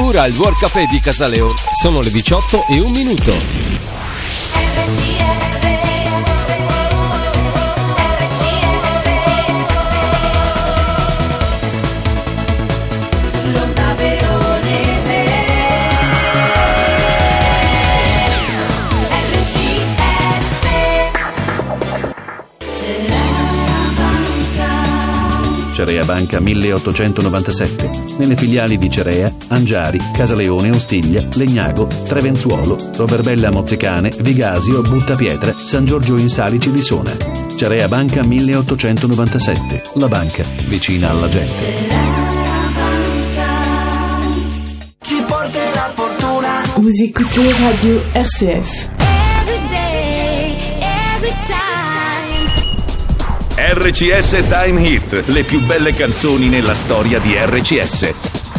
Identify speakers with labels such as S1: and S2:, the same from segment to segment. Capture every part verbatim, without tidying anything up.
S1: cura il World Café di Casaleone. Sono le diciotto e un minuto.
S2: Cerea Banca milleottocentonovantasette. Nelle filiali di Cerea, Angiari, Casaleone, Ostiglia, Legnago, Trevenzuolo, Roverbella Mozzecane, Vigasio, Buttapietra, San Giorgio in Salici di Sona. Cerea Banca milleottocentonovantasette. La banca vicina alla gente.
S3: Ci porterà fortuna.
S4: Vous écoutez Radio R C S.
S3: Every day, every time.
S5: R C S Time Hit, le più belle canzoni nella storia di R C S.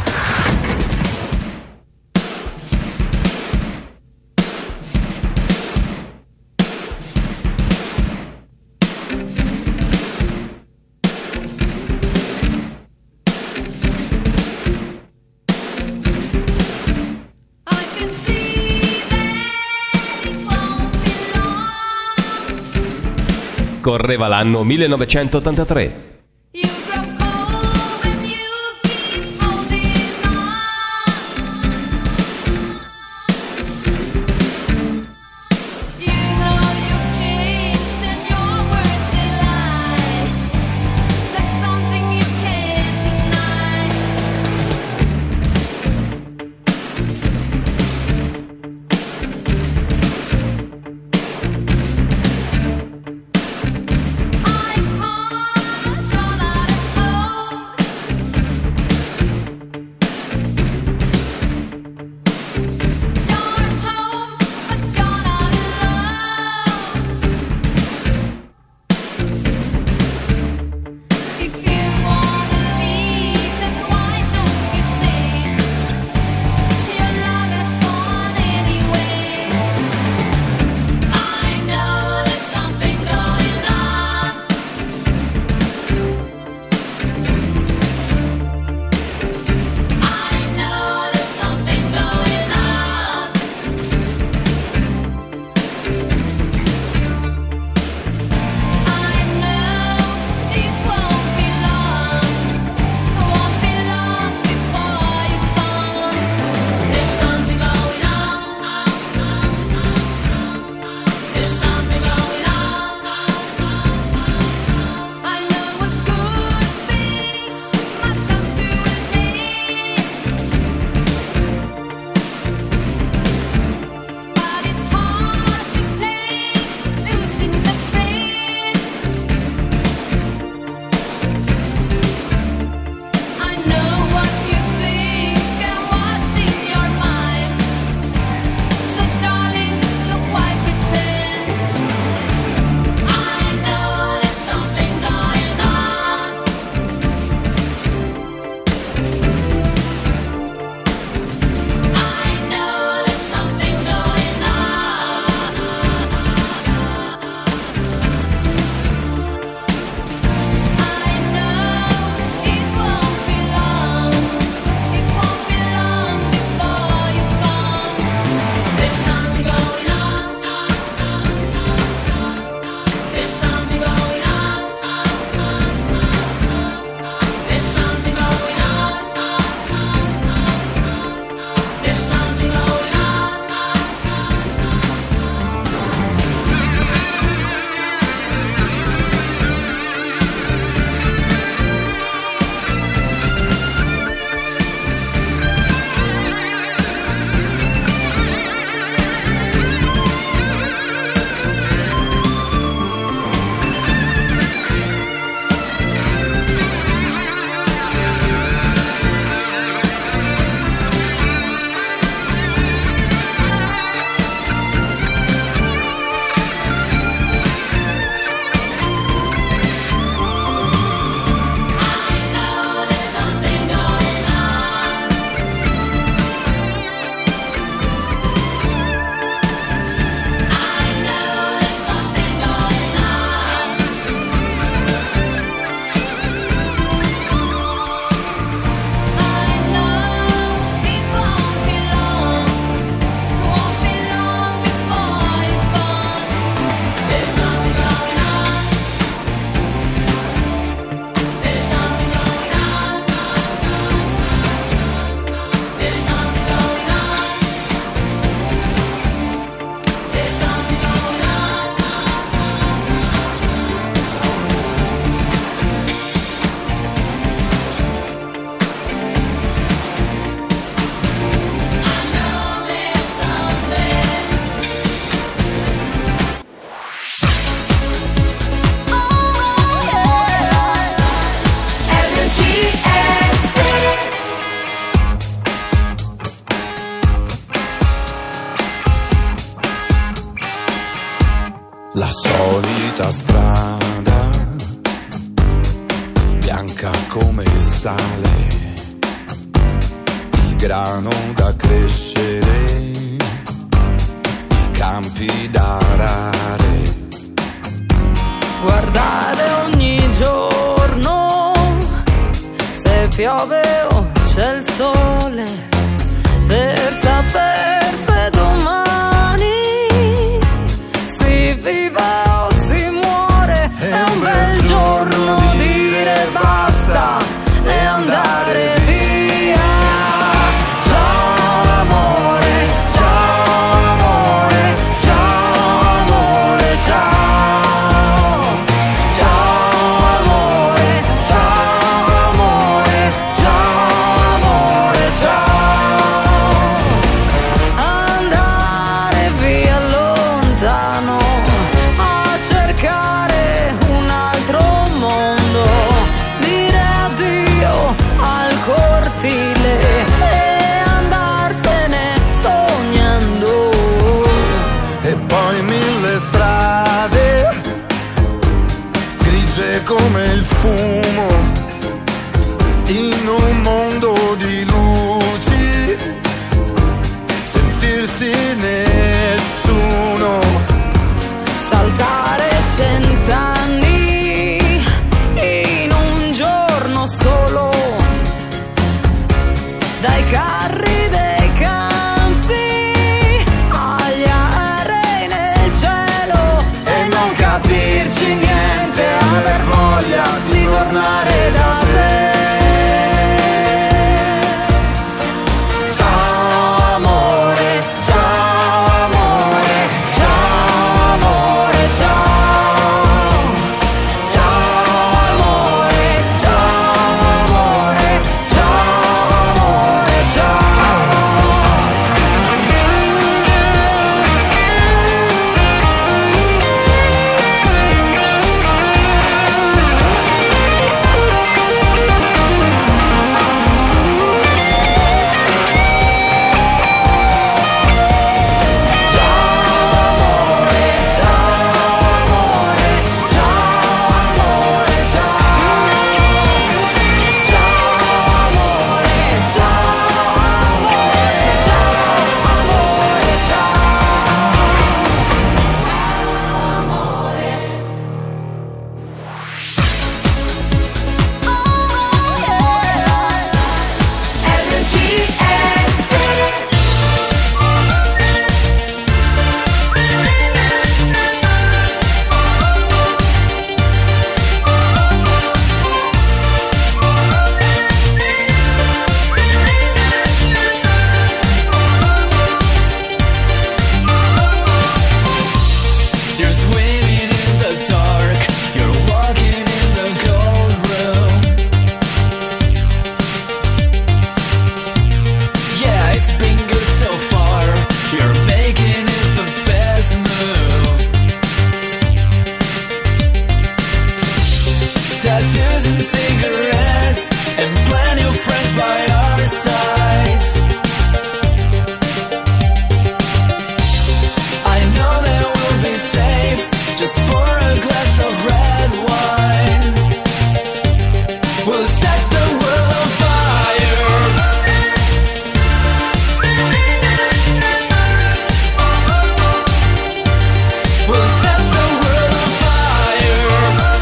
S1: Correva l'anno millenovecentottantatré.
S6: La solita strada, bianca come il sale, il grano da crescere, i campi da arare.
S7: Guardare ogni giorno se piove o c'è il sole, per saper se domani si vive o si muore. È un bel giorno dire basta e andare via. Ciao amore, ciao amore, ciao amore, ciao. Ciao amore, ciao amore, ciao amore, ciao. Andare via lontano a cercare un altro mondo, dire addio al cortile e andarsene sognando.
S6: E poi mille strade, grigie come il fumo, in un mondo di luci, sentirsi nessuno.
S7: Saltare cent'anni in un giorno solo, dai carri dei campi agli aerei nel cielo, e non capirci niente, aver voglia di tornare da te. Ciao amore, ciao amore, ciao amore, ciao. Ciao amore, ciao amore, ciao amore, ciao.
S8: You're swimming in the dark, you're walking in the cold room. Yeah, it's been good so far, you're making it the best move. Tattoos and cigarettes and plenty of friends by our sides. I know that we'll be safe, just pour a glass of red wine. We'll set the world on fire. We'll set the world on fire.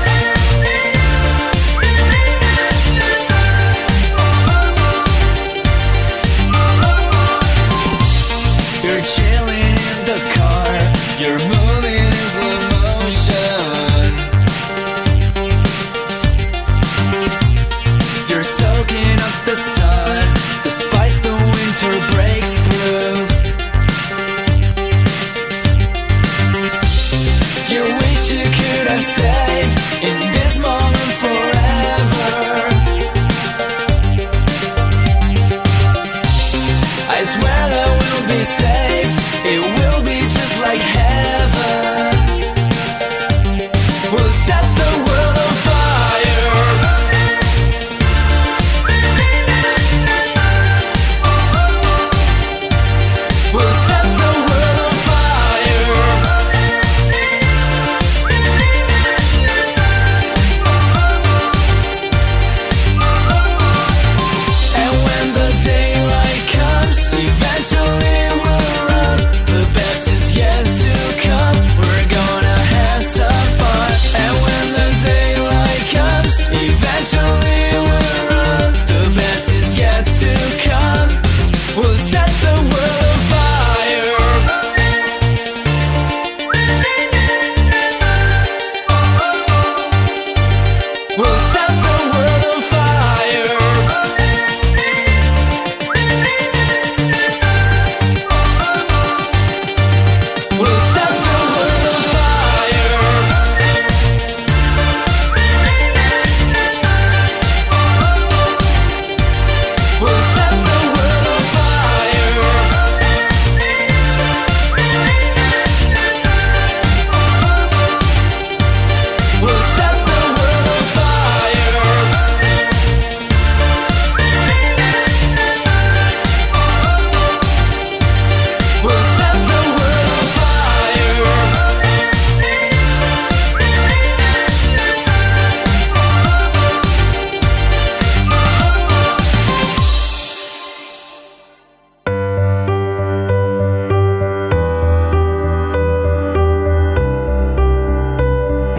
S8: You're chilling in the car, you're moving in slow motion. You're soaking up the sun, despite the winter breaks through. You wish you could have stayed in this moment forever. I swear that we'll be safe, it will be just like heaven. We'll set the world on fire. We'll set the world on fire.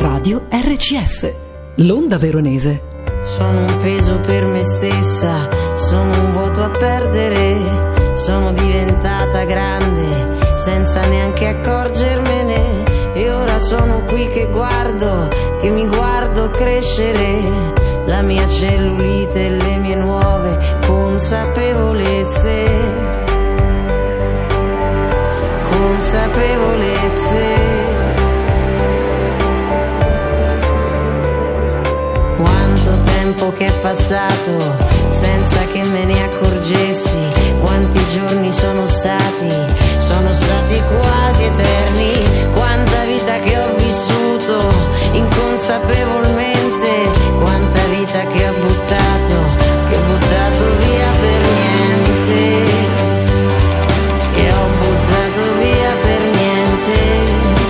S4: Radio R C S, l'onda veronese.
S9: Sono un peso per me stessa, sono un vuoto a perdere, sono diventata grande senza neanche accorgermene, e ora sono qui che guardo, che mi guardo crescere, la mia cellulite e le mie nuove consapevolezze, consapevolezze. Quanto tempo che è passato senza che me ne accorgessi, quanti giorni sono stati, sono stati quasi eterni, quanta vita che ho vissuto inconsapevolmente, quanta vita che ho buttato, che ho buttato via per niente, che ho buttato via per niente.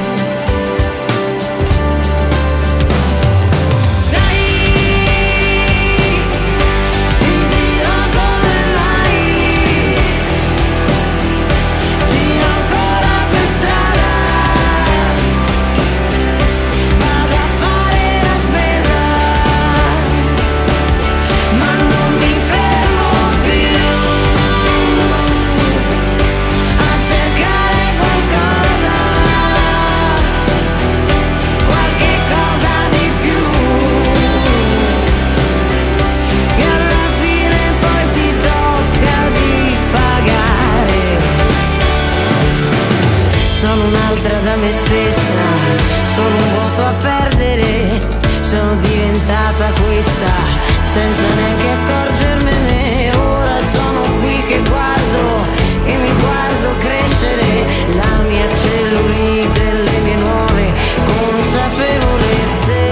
S9: Da me stessa, sono un vuoto a perdere, sono diventata questa senza neanche accorgermene, ora sono qui che guardo, che mi guardo crescere, la mia cellulite e le mie nuove consapevolezze,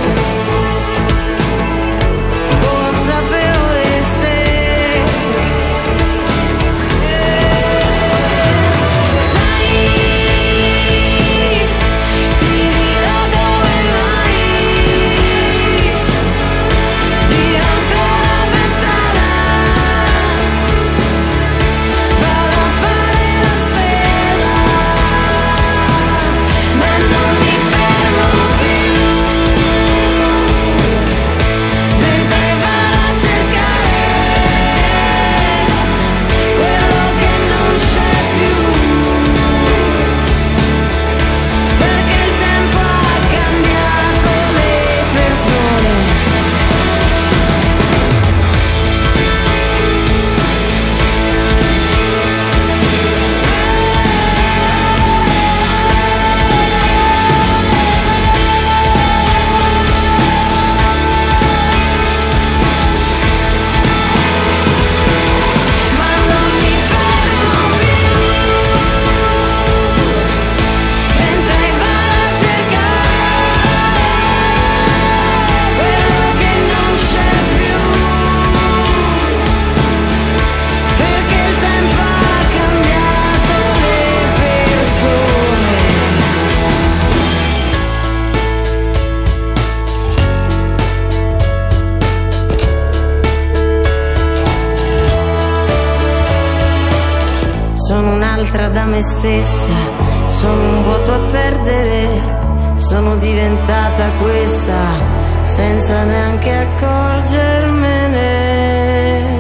S9: consapevolezze. Da me stessa, sono un vuoto a perdere, sono diventata questa senza neanche accorgermene.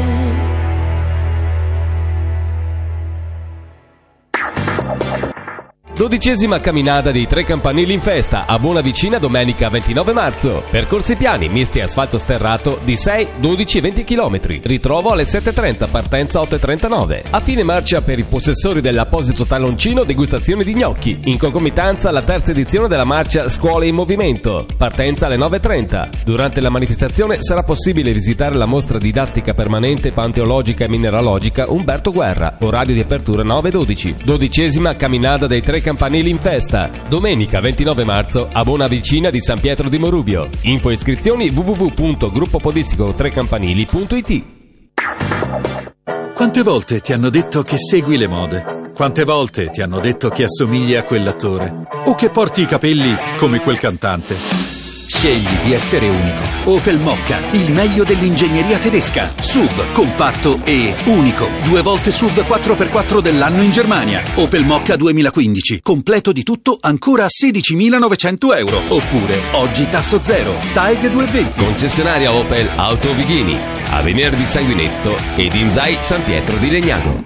S1: Dodicesima camminata dei Tre Campanili in festa a Buonavicina domenica ventinove marzo. Percorsi piani, misti asfalto sterrato di sei, dodici e venti chilometri. Ritrovo alle sette e trenta, partenza otto e trentanove. A fine marcia per i possessori dell'apposito talloncino degustazione di gnocchi. In concomitanza la terza edizione della marcia Scuole in Movimento. Partenza alle nove e trenta. Durante la manifestazione sarà possibile visitare la mostra didattica permanente panteologica e mineralogica Umberto Guerra. Orario di apertura nove e dodici. Dodicesima camminata dei Tre Campanili in festa, domenica ventinove marzo a Buonavicina di San Pietro di Morubio. Info e iscrizioni w w w punto gruppo podistico tre campanili punto i t.
S10: Quante volte ti hanno detto che segui le mode? Quante volte ti hanno detto che assomigli a quell'attore? O che porti i capelli come quel cantante? Scegli di essere unico. Opel Mokka, il meglio dell'ingegneria tedesca. S U V, compatto e unico. Due volte S U V quattro per quattro dell'anno in Germania. Opel Mokka duemilaquindici, completo di tutto ancora a sedicimilanovecento euro. Oppure, oggi tasso zero. Taeg duecentoventi.
S1: Concessionaria Opel Auto Vighini, a Venerdì Sanguinetto ed Inzai San Pietro di Legnago.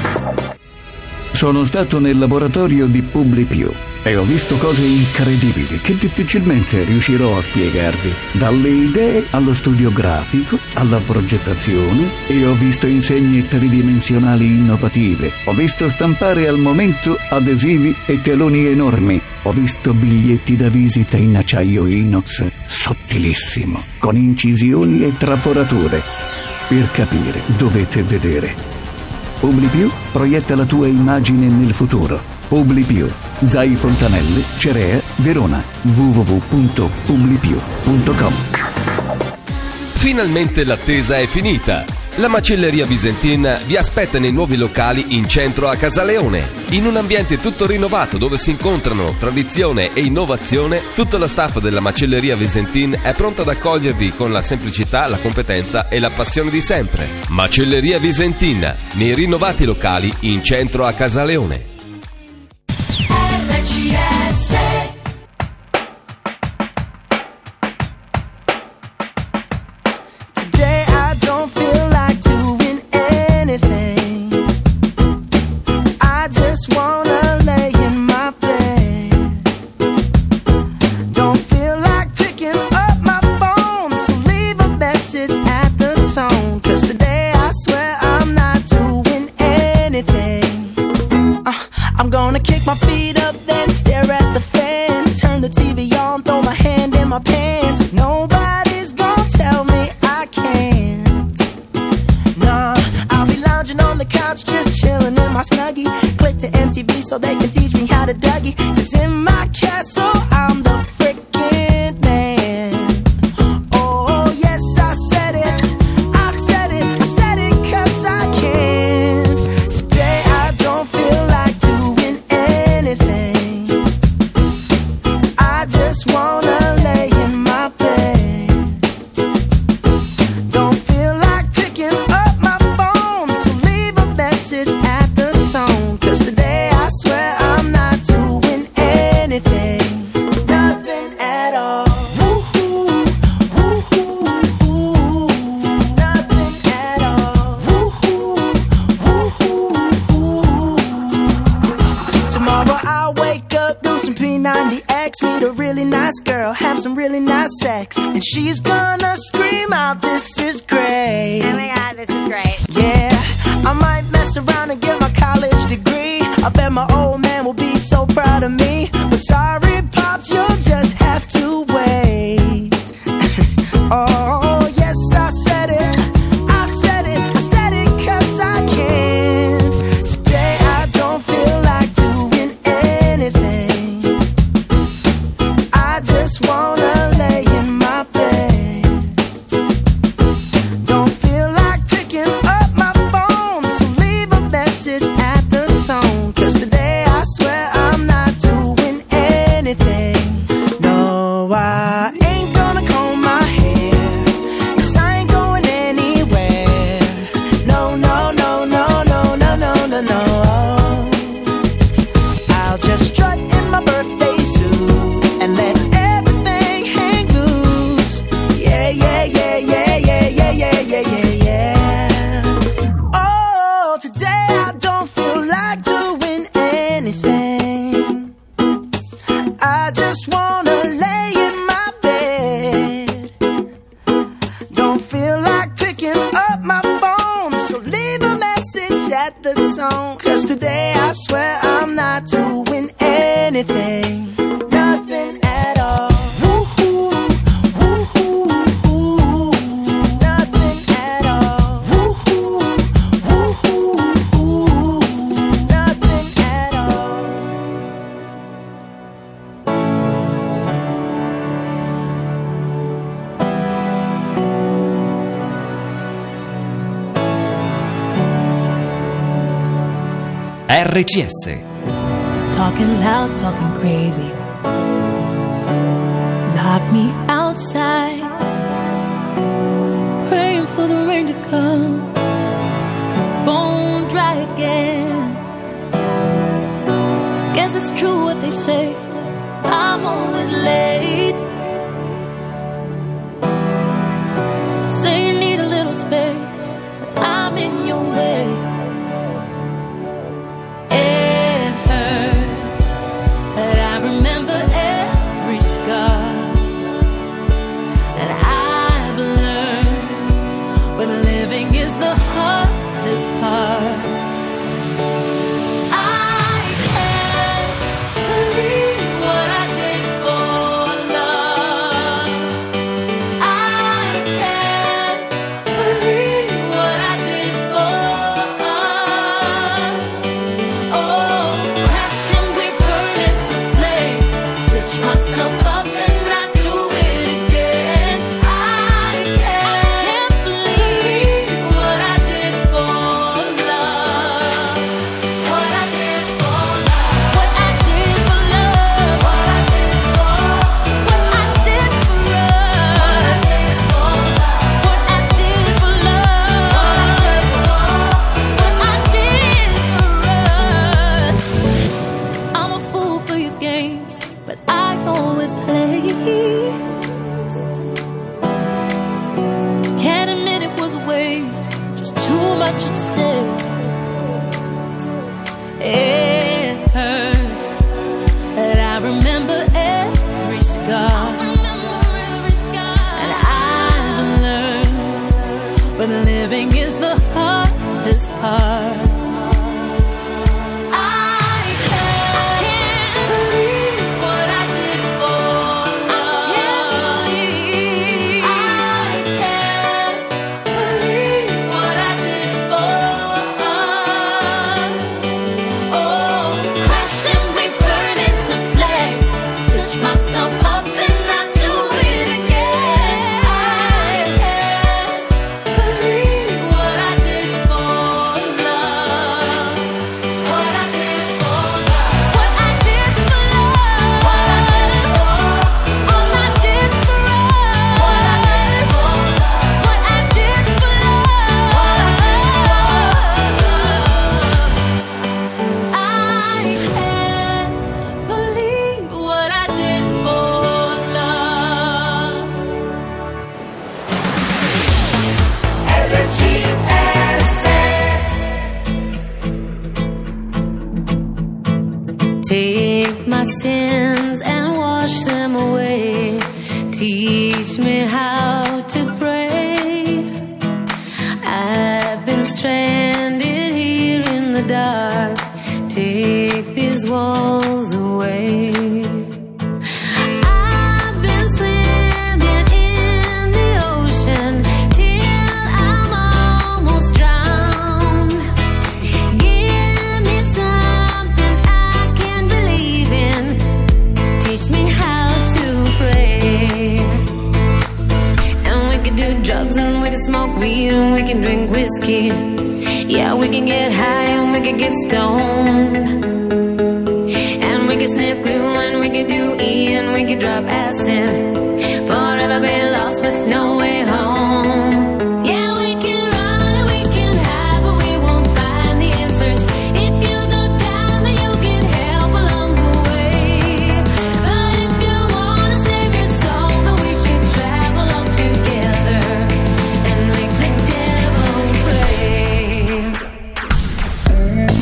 S2: Sono stato nel laboratorio di PubliPiù e ho visto cose incredibili che difficilmente riuscirò a spiegarvi. Dalle idee allo studio grafico, alla progettazione, e ho visto insegne tridimensionali innovative. Ho visto stampare al momento adesivi e teloni enormi. Ho visto biglietti da visita in acciaio inox sottilissimo, con incisioni e traforature. Per capire dovete vedere. PubliPiù proietta la tua immagine nel futuro. PubliPiù, Zai Fontanelle, Cerea, Verona. w w w punto publipiù punto com.
S1: Finalmente l'attesa è finita. La macelleria Visentin vi aspetta nei nuovi locali in centro a Casaleone. In un ambiente tutto rinnovato dove si incontrano tradizione e innovazione, tutto lo staff della macelleria Visentin è pronto ad accogliervi con la semplicità, la competenza e la passione di sempre. Macelleria Visentin, nei rinnovati locali in centro a Casaleone.
S3: R C S.
S7: I'm gonna kick my feet up, then stare at the fan. Turn the T V on, throw my hand in my pants. Nobody's gonna tell me I can't. Nah, I'll be lounging on the couch, just chilling in my Snuggie. Click to M T V so they can teach me how to Dougie. Cause in my castle, I'm the freaking man. Oh, yes, I said it. I said it. I said it cause I can. Today I don't feel like doing anything. I just wanna lay in my bed. Don't feel like picking up my phone, so leave a message at the tone. Cause today I swear I'm not doing anything. Nothing at all. Woo-hoo, woo-hoo, nothing at all. Woo-hoo, woo-hoo. Tomorrow I'll wake up, do some P ninety X, meet a really nice girl, have some really nice sex, and she's gonna scream out, "This is great."
S9: Oh my god, this is great.
S7: Yeah, I might mess around and get my college degree. I bet my old man will be so proud of me. But sorry, Pops, you'll just have to wait. Oh, yes, I said it. I said it. I said it cause I can. Today I don't feel like doing anything. I just wanna lay in my bed. Don't feel like picking up my phone, so leave a message at the tone. Cause today I swear I'm not doing anything. No, I ain't gonna comb my hair, cause I ain't going anywhere. No, no, no, no, no, no, no, no, no. I'll just strut in my birthday suit and let everything hang loose. Yeah, yeah, yeah, yeah, yeah, yeah, yeah, yeah, yeah, yeah. Oh, today I don't feel like doing anything. I just wanna lay in my bed. Don't feel like picking up my phone, so leave a message at the tone. Cause today I swear I'm not doing anything. Nothing at all. Woo-hoo, woo-hoo, woo-hoo. Nothing at all. Woo-hoo, woo-hoo, woo-hoo. Nothing at all.
S1: R C S.
S4: Talking loud, talking crazy. Not
S11: me outside, praying for the rain to come, bone dry again. Guess it's true what they say, I'm always late. Say you need a little space, but I'm in your way. It hurts, but I remember every scar. And I've learned when living is the hardest part. I can't believe what I did for love. I can't believe what I did for us. Oh, crashing, we burn into flames. Stitch myself up and I do it again. I can't believe what I did for love. What I did for love. What I did for love. What I did for What I did for us. What I did for love. What I did for us. I'm a fool for your games, but I always play. Can't admit it was a waste, just too much at stake. It hurts, but I remember every scar. And I've learned when living is the hardest part. I can't believe what I did for love. I can't believe what I did for us. Oh, crashing, we burn into flames. Stitch myself up and I do it again. I can't believe what I did for love. What I did for love. What I did for love. What I did for all I did for us. What I did for love. What I did for love. I can't believe what I did for love. R C S.
S9: Take my sins and wash them away. Teach me how to pray. I've been stranded here in the dark. Take these walls away. I've been swimming in the ocean till I'm almost drowned. Give me something I can believe in. Teach me how to pray. And we can do drugs and we can smoke weed and we can drink whiskey. Yeah, we can get high and we can get stoned. And we can sniff glue and we can do E and we can drop acid. Forever be lost with no way home. Yeah, we can run and we can hide, but we won't find the answers. If you go down, then you get help along the way. But if you wanna save your soul, then we should travel on together and make the devil pray. Devil, till the fool, yeah.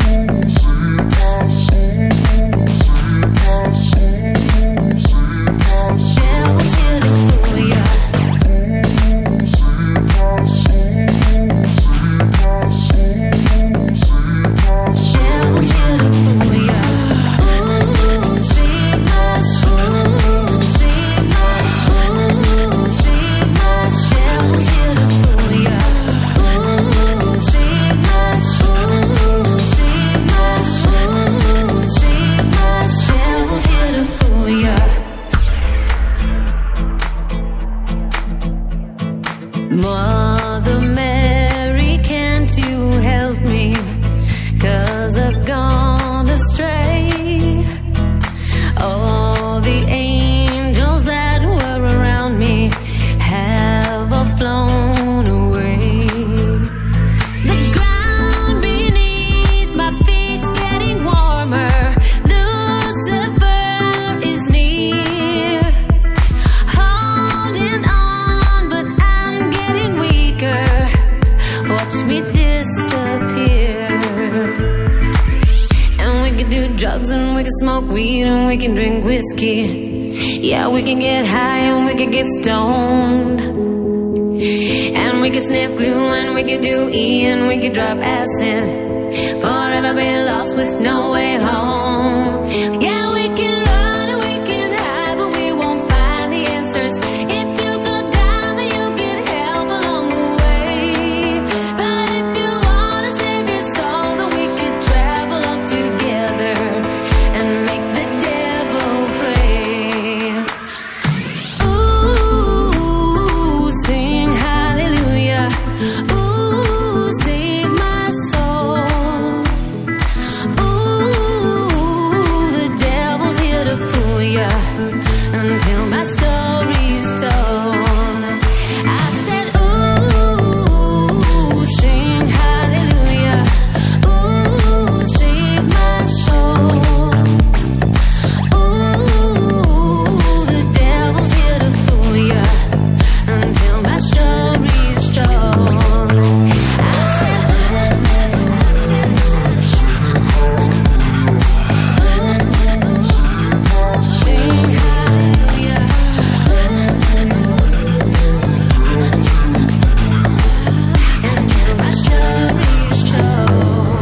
S9: we can drink whiskey. Yeah, we can get high and we can get stoned. And we can sniff glue and we can do E and we can drop acid. Forever be lost with no way home. Yeah, we can run and we can hide, but we won't find the answers. If you go down, then you get help along the way. But if you wanna save your soul, then we could travel all together and make the devil pray. Ooh, sing hallelujah. Ooh, save my soul. Ooh, the devil's here to fool ya until my story's told. I said, ooh, sing hallelujah. Ooh, save my soul. Ooh, the devil's here to fool ya until my story's told. I said, sing hallelujah. Until my story's told.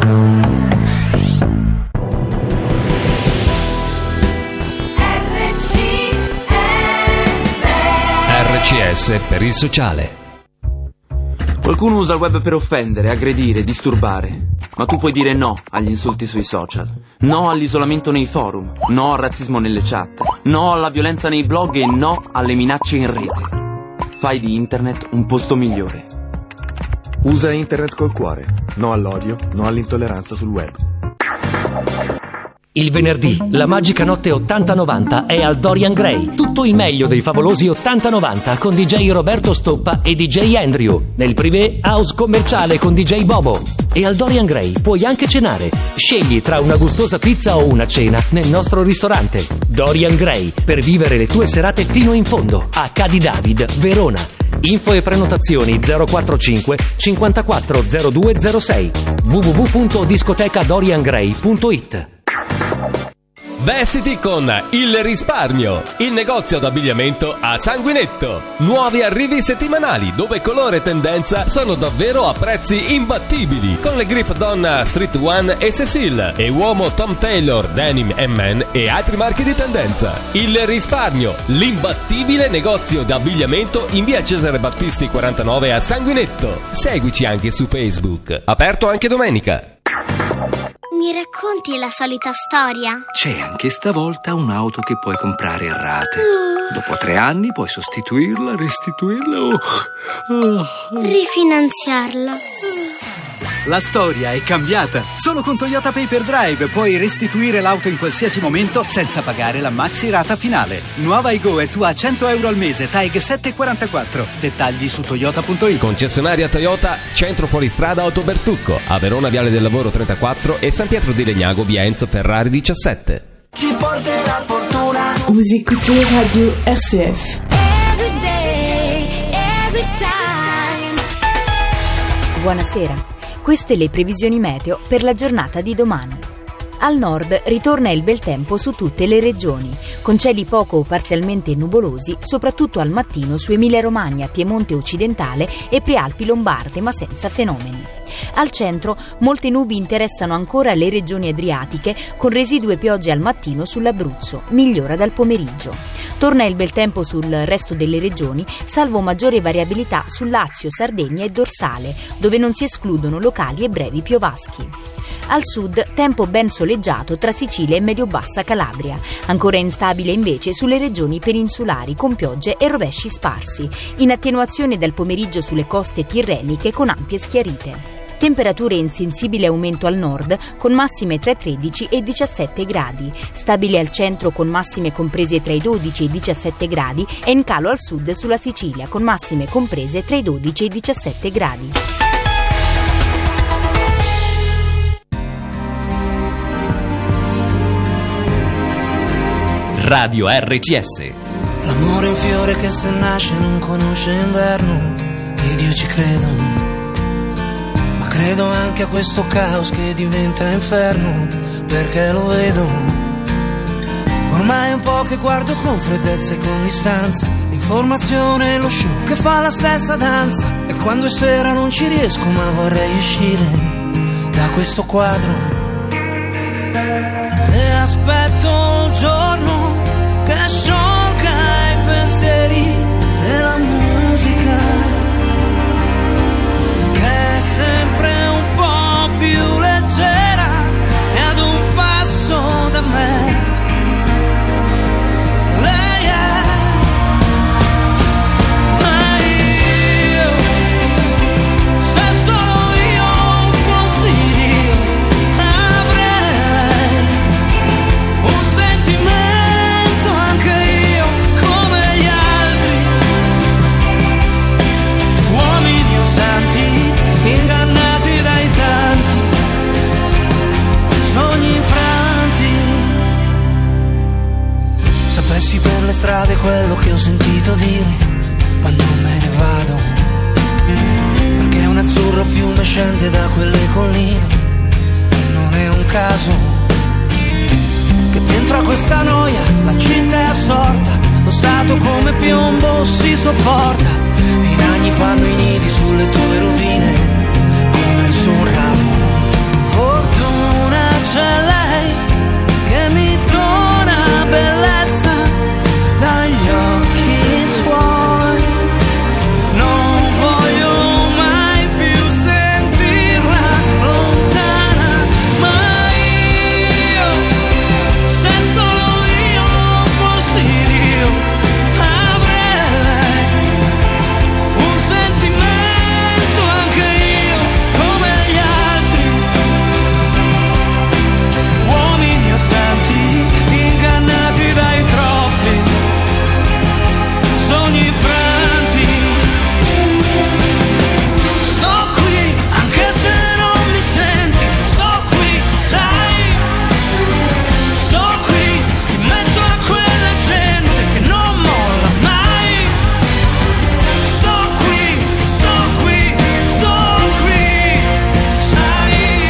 S1: R C S per il sociale.
S12: Qualcuno usa il web per offendere, aggredire, disturbare. Ma tu puoi dire no agli insulti sui social, no all'isolamento nei forum, no al razzismo nelle chat, no alla violenza nei blog e no alle minacce in rete. Fai di internet un posto migliore.
S13: Usa internet col cuore, no all'odio, no all'intolleranza sul web.
S14: Il venerdì, la magica notte ottanta novanta è al Dorian Gray. Tutto il meglio dei favolosi ottanta novanta con D J Roberto Stoppa e D J Andrew. Nel privé, house commerciale con D J Bobo. E al Dorian Gray puoi anche cenare. Scegli tra una gustosa pizza o una cena nel nostro ristorante. Dorian Gray, per vivere le tue serate fino in fondo. A Ca di David, Verona. Info e prenotazioni zero quarantacinque cinquantaquattro zero due zero sei. w w w punto discoteca dorian gray punto it.
S1: Vestiti con Il Risparmio, il negozio d'abbigliamento a Sanguinetto. Nuovi arrivi settimanali dove colore e tendenza sono davvero a prezzi imbattibili. Con le Griff Donna Street One e Cecil e uomo Tom Taylor, Denim and Man e altri marchi di tendenza. Il Risparmio, l'imbattibile negozio d'abbigliamento in via Cesare Battisti quarantanove a Sanguinetto. Seguici anche su Facebook. Aperto anche domenica.
S15: Mi racconti la solita storia?
S16: C'è anche stavolta un'auto che puoi comprare a rate. Dopo tre anni puoi sostituirla, restituirla o oh.
S15: Rifinanziarla.
S17: La storia è cambiata. Solo con Toyota Paper Drive puoi restituire l'auto in qualsiasi momento senza pagare la maxi rata finale. Nuova Aygo è tua a cento euro al mese, T A G sette virgola quarantaquattro. Dettagli su toyota punto it.
S1: Concessionaria Toyota, centro fuoristrada Autobertucco, a Verona Viale del Lavoro trentaquattro e San Pietro di Legnago via Enzo Ferrari diciassette.
S8: Ci porterà fortuna.
S4: Vous écoutez Radio R C S.
S15: Every day, every time.
S18: Buonasera. Queste le previsioni meteo per la giornata di domani. Al nord ritorna il bel tempo su tutte le regioni, con cieli poco o parzialmente nuvolosi, soprattutto al mattino su Emilia-Romagna, Piemonte occidentale e Prealpi Lombarde, ma senza fenomeni. Al centro molte nubi interessano ancora le regioni adriatiche, con residue piogge al mattino sull'Abruzzo, migliora dal pomeriggio. Torna il bel tempo sul resto delle regioni, salvo maggiore variabilità su Lazio, Sardegna e Dorsale, dove non si escludono locali e brevi piovaschi. Al sud tempo ben soleggiato tra Sicilia e medio-bassa Calabria, ancora instabile invece sulle regioni peninsulari con piogge e rovesci sparsi, in attenuazione dal pomeriggio sulle coste tirreniche con ampie schiarite. Temperature in sensibile aumento al nord con massime tra tredici e diciassette gradi, stabile al centro con massime comprese tra i dodici e i diciassette gradi e in calo al sud sulla Sicilia con massime comprese tra i dodici e i diciassette gradi.
S1: Radio R C S.
S8: L'amore è un fiore che se nasce non conosce inverno, ed io ci credo, ma credo anche a questo caos che diventa inferno, perché lo vedo.
S19: Ormai è un po' che guardo con freddezza e con distanza, l'informazione e lo show che fa la stessa danza. E quando è sera non ci riesco, ma vorrei uscire da questo quadro. E aspetto il giorno che sciolga i pensieri e la musica, che è sempre un po' più leggera e ad un passo da me. Lei è, ma io, se solo io fossi Dio, avrei un sentimento anche io come gli altri, uomini o santi, ingannati dai tanti sogni infranti. Sapessi per le strade quello che ho sentito dire, ma non me ne vado, perché un azzurro fiume scende da quelle colline e non è un caso che dentro a questa noia la città è assorta, lo stato come piombo si sopporta, i ragni fanno i nidi sulle tue rovine come su un ramo. Fortuna c'è lei che mi dona bellezza dagli occhi suoi, non voglio mai più sentirla lontana, ma io, se solo io fossi Dio, avrei un sentimento anche io come gli altri, uomini o santi, ingannati dai troppi sogni infranti. Sto qui anche se non mi senti, sto qui, sai, sto qui in mezzo a quella gente che non molla mai. Sto qui, sto qui, sto qui, sai,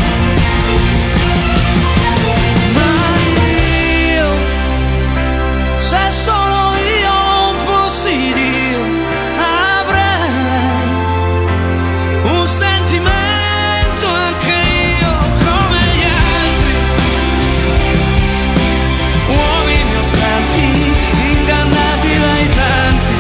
S19: ma io, se solo io fossi Dio, avrei un sentimento anche io come gli altri, uomini o santi, ingannati dai tanti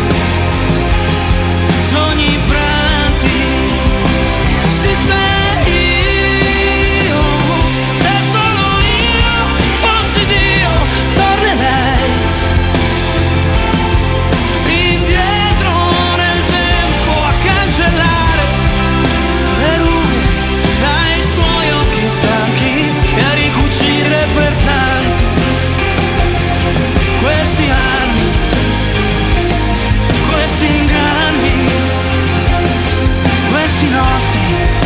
S19: sogni infranti. Sì, se io, se solo io fossi Dio, tornerei indietro nel tempo a cancellare le rughe dai suoi occhi stanchi e a ricucire per tanti questi anni, questi inganni, questi nostri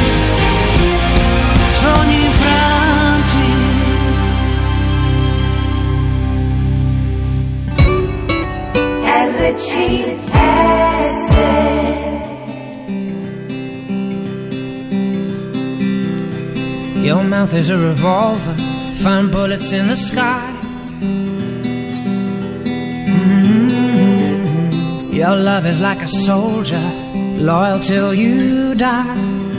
S19: sogni infranti.
S3: R C S
S7: Your mouth is a revolver, find bullets in the sky. Mm-hmm. Your love is like a soldier, loyal till you die.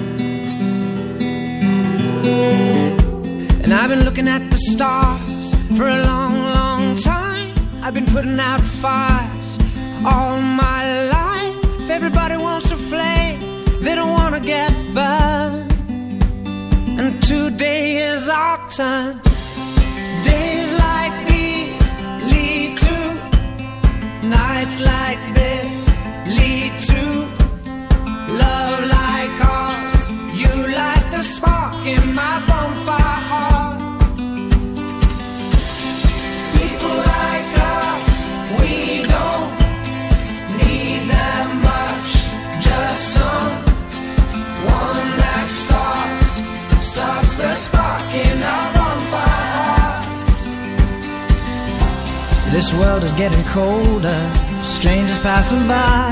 S7: And I've been looking at the stars for a long, long time. I've been putting out fires all my life. Everybody wants a flame, they don't want to get burned. And today is our turn. Days like these lead to nights like this, lead to love like ours. You light the spark in my bonfire heart. People like us, we don't need that much, just someone that starts, starts the spark in our bonfire hearts. This world is getting colder, strangers passing by.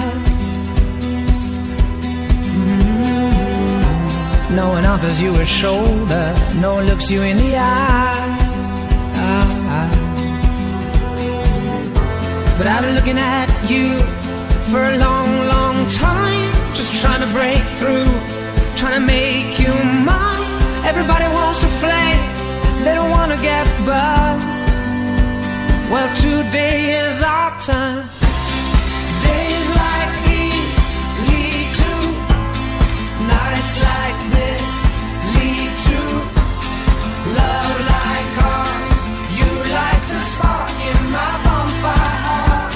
S7: Mm-hmm. No one offers you a shoulder, no one looks you in the eye. But I've been looking at you for a long, long time, just trying to break through, trying to make you mine. Everybody wants to flame, they don't want to get by. Well, today is our time. Days like these lead to nights like this, lead to love like ours. You like the spark in my bonfire heart.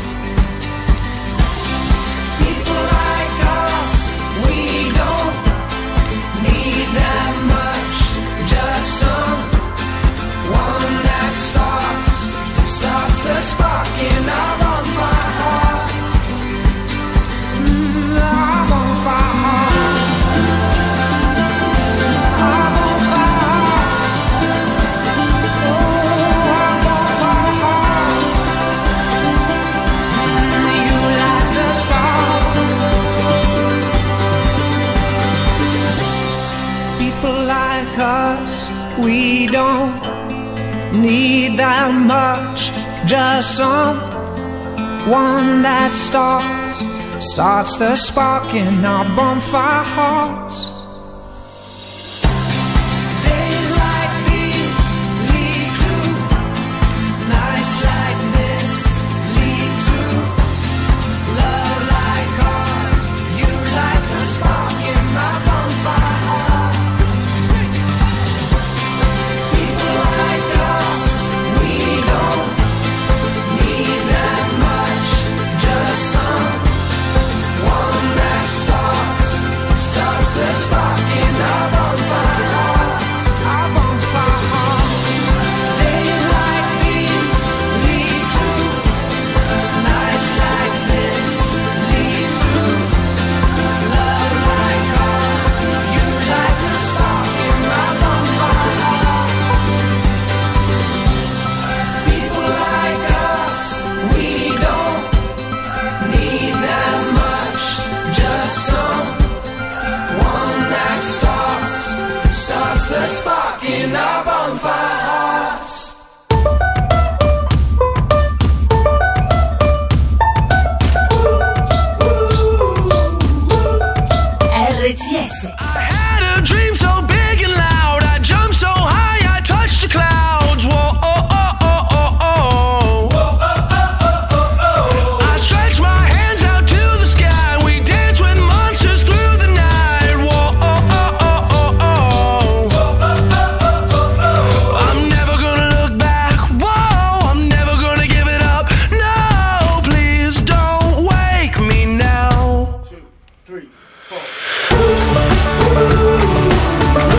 S7: People like us, we don't need that much, just someone that starts, starts the spark in our bonfire heart. Mm, our bonfire heart. Our bonfire heart. Oh, our bonfire heart. Mm, you like the spark. People like us, we don't need that much, just someone that starts, starts the spark in our bonfire hearts. Days like these lead to nights like this, lead to love like ours. You like the spark in my bonfire heart. People like us, we don't need that much, just someone that starts, starts the spark in our bonfire hearts, our bonfire heart. Days like these lead to nights like this, lead to love like ours. You like the spark in my bonfire heart. People like us, we don't need that much, just someone that starts, starts the spark in our bonfire hearts.
S3: R C S.
S8: Had a dream so big and loud, I jumped so high, I touched the clouds. Whoa, oh, oh, oh, oh, oh. I stretched my hands out to the sky, we danced with monsters through the night. Whoa, oh, oh, oh, oh, oh. I'm never gonna look back, whoa, I'm never gonna give it up. No, please don't wake me now.
S6: Two, three, four.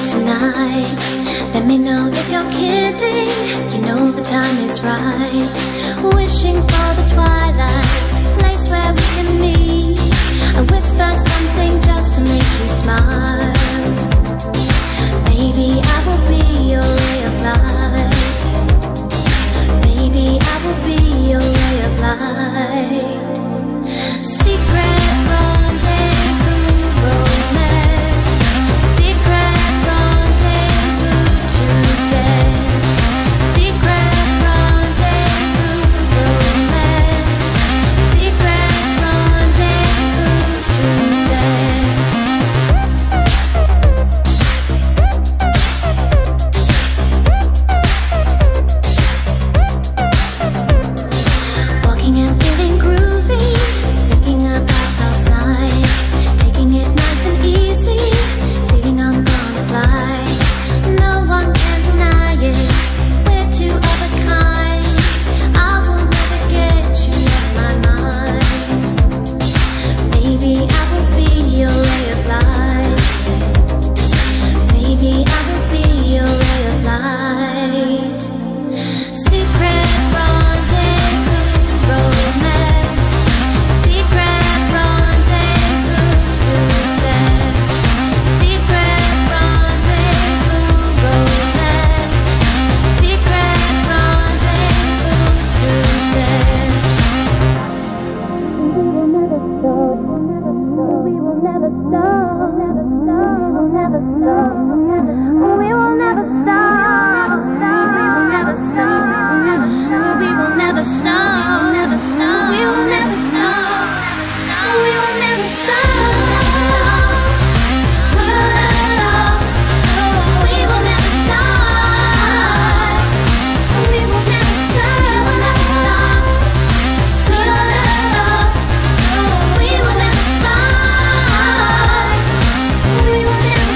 S15: tonight. Let me know if you're kidding. You know the time is right. Wishing for the twilight, place where we can meet. I whisper something just to make you smile. Maybe I will be your ray of light. Maybe I will be your ray of light. Secret rendezvous romance. Secret rendezvous to dance. Secret rendezvous romance. Secret rendezvous to dance. Walking and feeling groovy, thinking about outside, taking it nice and easy, feeling I'm gonna fly. No one can deny it, we're two of a kind. I will never get you off my mind. Maybe I will be your ray of light. Maybe I will be your ray of light. Secret rendezvous romance. Secret rendezvous to dance. Secret rendezvous romance. Secret rendezvous to dance. We will never stop. We will never stop. We will never stop. We will never stop. We will never stop. We will never stop. We will never stop. We will never stop. We will never stop. We will never stop. We will never stop. We will never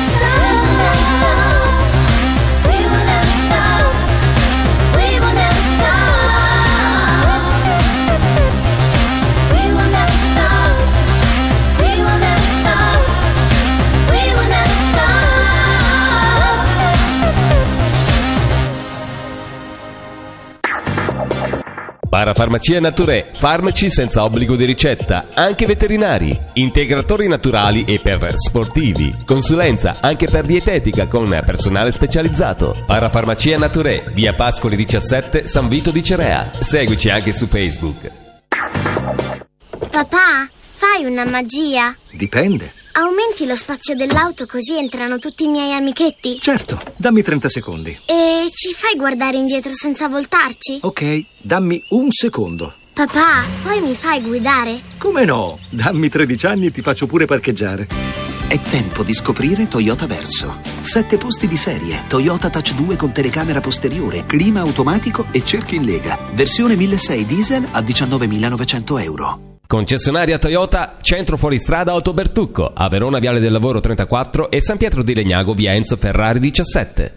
S15: stop. We will never stop. We will never stop. We will never stop. We will never stop. We will never stop.
S1: Parafarmacia Nature, farmaci senza obbligo di ricetta, anche veterinari, integratori naturali e per sportivi, consulenza anche per dietetica con personale specializzato. Parafarmacia Nature, via Pascoli diciassette, San Vito di Cerea. Seguici anche su Facebook.
S15: Papà, fai una magia?
S16: Dipende.
S15: Aumenti lo spazio dell'auto così entrano tutti i miei amichetti?
S16: Certo, dammi trenta secondi.
S15: E ci fai guardare indietro senza voltarci?
S16: Ok, dammi un secondo.
S15: Papà, poi mi fai guidare?
S16: Come no? Dammi tredici anni e ti faccio pure parcheggiare.
S20: È tempo di scoprire Toyota Verso. Sette posti di serie, Toyota Touch due con telecamera posteriore, clima automatico e cerchi in lega. Versione milleseicento diesel a diciannovemilanovecento euro.
S1: Concessionaria Toyota, centro fuoristrada Altobertucco, a Verona Viale del Lavoro trentaquattro e San Pietro di Legnago via Enzo Ferrari diciassette.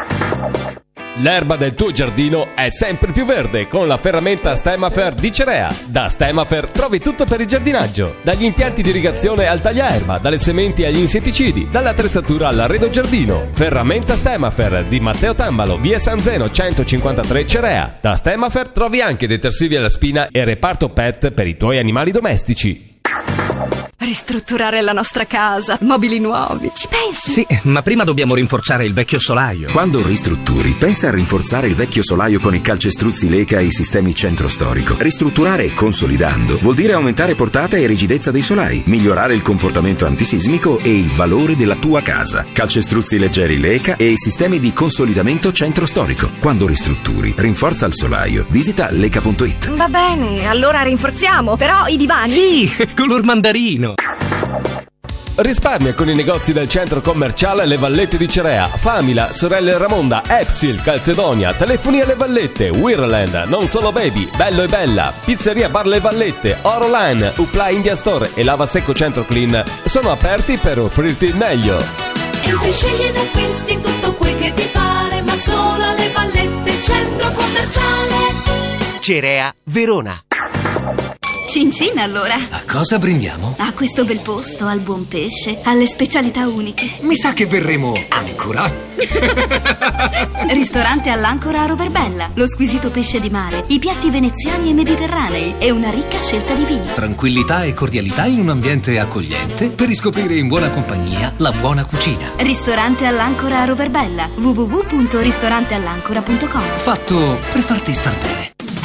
S1: L'erba del tuo giardino è sempre più verde con la ferramenta Stemafer di Cerea. Da Stemafer trovi tutto per il giardinaggio, dagli impianti di irrigazione al tagliaerba, dalle sementi agli insetticidi, dall'attrezzatura all'arredo giardino. Ferramenta Stemafer di Matteo Tambalo, via San Zeno centocinquantatré Cerea. Da Stemafer trovi anche detersivi alla spina e reparto pet per i tuoi animali domestici.
S21: Ristrutturare la nostra casa, mobili nuovi, ci pensi?
S22: Sì, ma prima dobbiamo rinforzare il vecchio solaio.
S23: Quando ristrutturi, pensa a rinforzare il vecchio solaio con i calcestruzzi Leca e i sistemi centro storico. Ristrutturare consolidando vuol dire aumentare portata e rigidezza dei solai, migliorare il comportamento antisismico e il valore della tua casa. Calcestruzzi leggeri Leca e i sistemi di consolidamento centro storico. Quando ristrutturi, rinforza il solaio. Visita leca punto it.
S21: Va bene, allora rinforziamo, però i divani.
S22: Sì, color mandarino.
S1: Risparmia con i negozi del centro commerciale Le Vallette di Cerea, Famila, Sorelle Ramonda, Epsil, Calzedonia, Telefoni alle Vallette, Wirland, Non Solo Baby, Bello e Bella, Pizzeria Bar Le Vallette, Orolan, Upla India Store e Lava Secco Centro Clean sono aperti per offrirti il meglio.
S11: Entri, scegli ed acquisti tutto quel che ti pare, ma solo alle Vallette, centro commerciale
S24: Cerea, Verona.
S21: Cincina allora.
S22: A cosa brindiamo?
S21: A questo bel posto, al buon pesce, alle specialità uniche.
S22: Mi sa che verremo ancora.
S21: Ristorante all'Ancora a Roverbella. Lo squisito pesce di mare, i piatti veneziani e mediterranei e una ricca scelta di vini.
S22: Tranquillità e cordialità in un ambiente accogliente per riscoprire in buona compagnia la buona cucina.
S21: Ristorante all'Ancora a Roverbella. w w w punto ristorante all'ancora punto com.
S22: Fatto per farti star bene.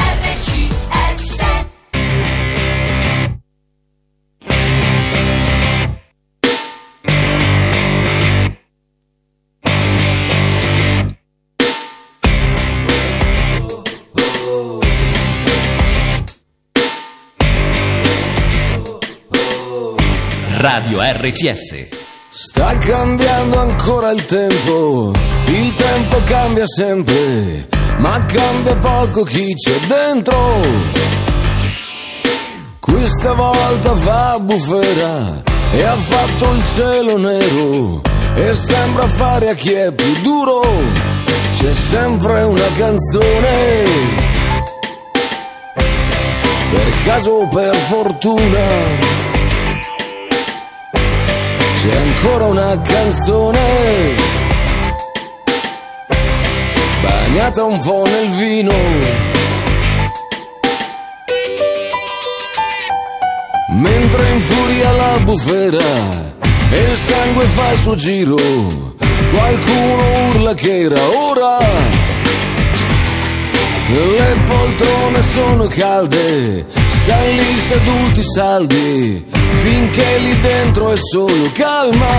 S1: Radio R C S.
S2: Sta cambiando ancora il tempo, il tempo cambia sempre, ma cambia poco chi c'è dentro. Questa volta fa bufera e ha fatto il cielo nero e sembra fare a chi è più duro. C'è sempre una canzone, per caso o per fortuna. C'è ancora una canzone, bagnata un po' nel vino. Mentre infuria la bufera e il sangue fa il suo giro, qualcuno urla che era ora. Le poltrone sono calde, stanno lì seduti saldi, finché lì dentro è solo calma.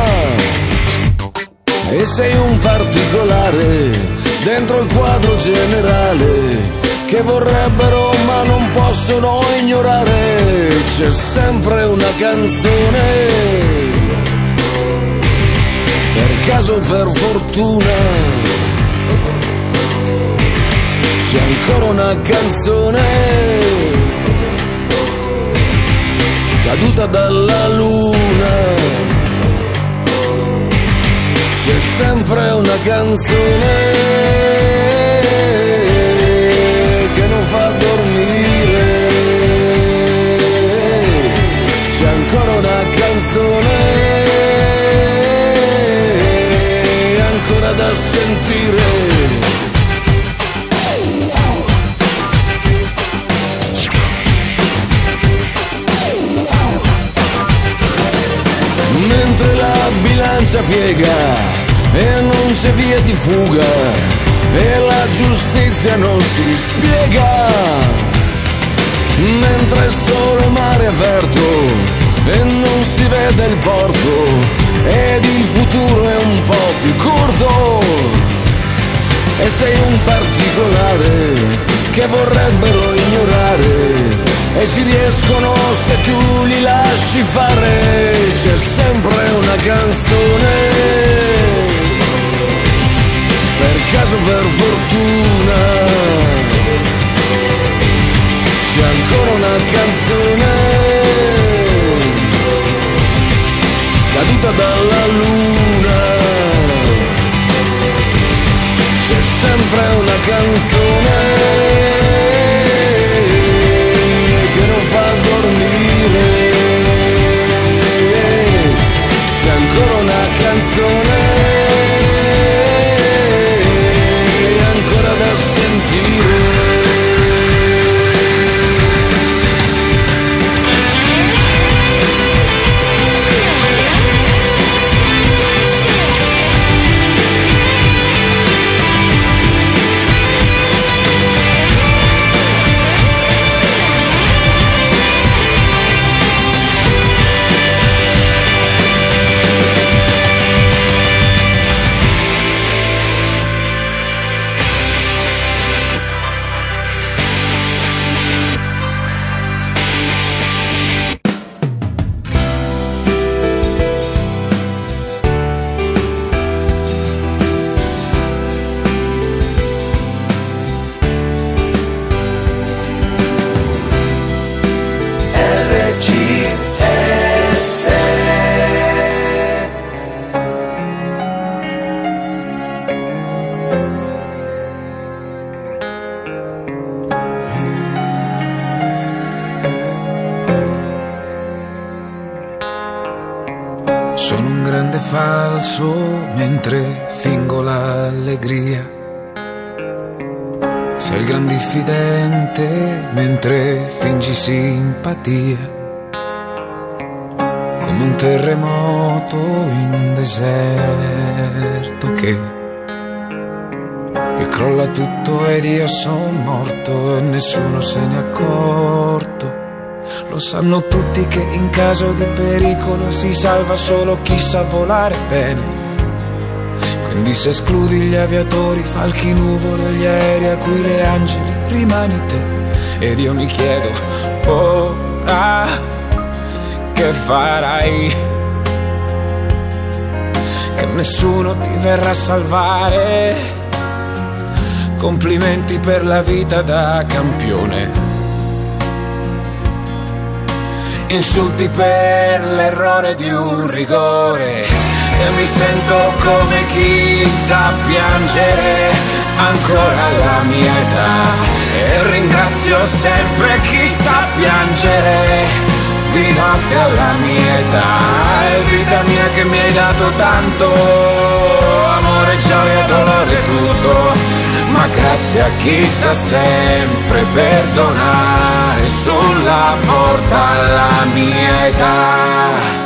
S2: E sei un particolare dentro il quadro generale che vorrebbero ma non possono ignorare. C'è sempre una canzone, per caso o per fortuna. C'è ancora una canzone, caduta dalla luna. C'è sempre una canzone che non fa dormire. C'è ancora una canzone ancora da sentire. Mentre la bilancia piega e non c'è via di fuga e la giustizia non si spiega, mentre è solo mare aperto e non si vede il porto ed il futuro è un po' più corto. E sei un particolare che vorrebbero ignorare e ci riescono se tu li lasci fare. C'è sempre una canzone, per caso o per fortuna. C'è ancora una canzone, caduta dalla luna. C'è sempre una canzone che non fa dormire. C'è ancora una canzone ancora da sentire. falso mentre fingo l'allegria. Sei il gran diffidente mentre fingi simpatia. Come un terremoto in un deserto che, che crolla tutto ed io son morto e nessuno se n'è accorto. Lo sanno tutti che in caso di pericolo si salva solo chi sa volare bene. Quindi se escludi gli aviatori, falchi, nuvole, gli aerei a cui le angeli, rimani te. Ed io mi chiedo, ora che farai? Che nessuno ti verrà a salvare. Complimenti per la vita da campione, insulti per l'errore di un rigore. E mi sento come chi sa piangere ancora alla mia età. E ringrazio sempre chi sa piangere di notte alla mia età. È vita mia che mi hai dato tanto, amore, gioia, dolore, tutto. Ma grazie a chi sa sempre perdonare sulla porta alla mia età.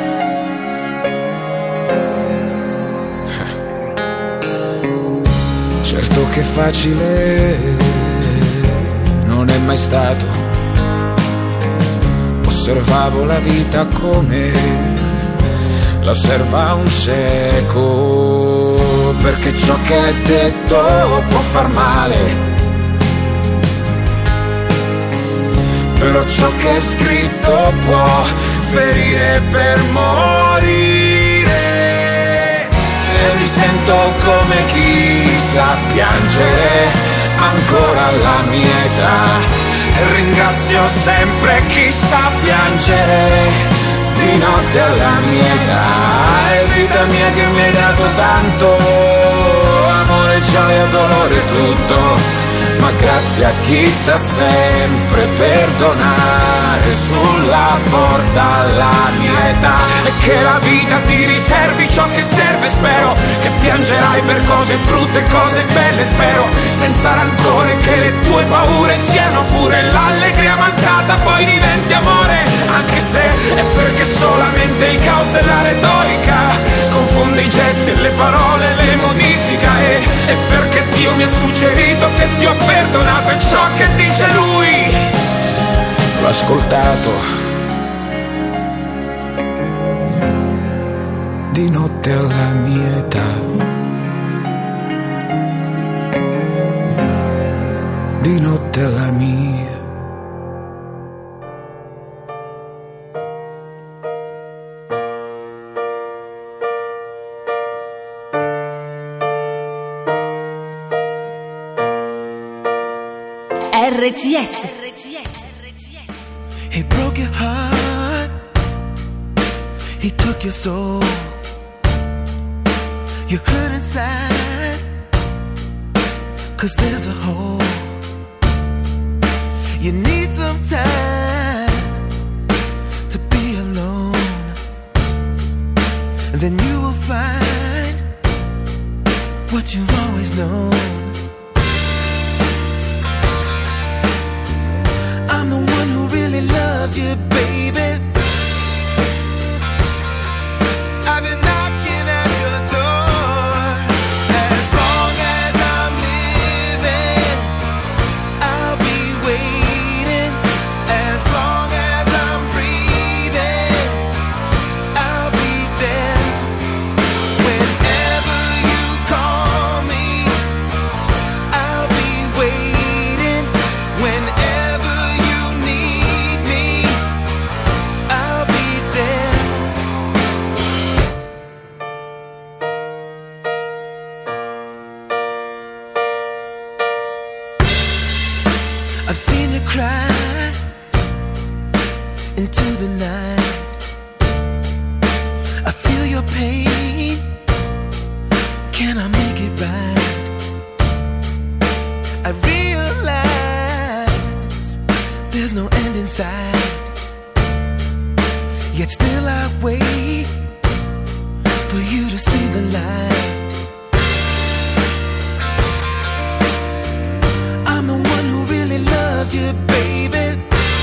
S2: Certo che facile non è mai stato. Osservavo la vita come la osserva un cieco, perché ciò che è detto può far male, però ciò che è scritto può ferire per morire. E mi sento come chi sa piangere ancora alla mia età. E ringrazio sempre chi sa piangere di notte alla mia età. È vita mia che mi hai dato tanto, amore, gioia, dolore, tutto. Ma grazie a chi sa sempre perdonare sulla porta alla mia età. E che la vita ti riservi ciò che serve, spero che piangerai per cose brutte e cose belle, spero senza rancore che le tue paure siano pure l'allegria mancata poi diventi amore. Anche se è perché solamente il caos della retorica confonde i gesti e le parole, le modifica. E, e perché Dio mi ha suggerito che ti ho perdonato e ciò che dice lui l'ho ascoltato di notte alla mia età. Di notte alla mia.
S3: R G S.
S8: He broke your heart, he took your soul. You hurt inside, cause there's a hole. You need some time to be alone, and then you will find what you've always known. I'm the one who really loves you, baby. I've been knocking at your door. As long as I'm living, I'll be waiting. As long as I'm breathing, I'll be there. Whenever you call me, I'll be waiting. Whenever I've seen you cry into the night. I feel your pain. Can I make it right? I realize there's no end in sight. Yet still I wait for you to
S5: see the light. I'm the one who really loves you, baby.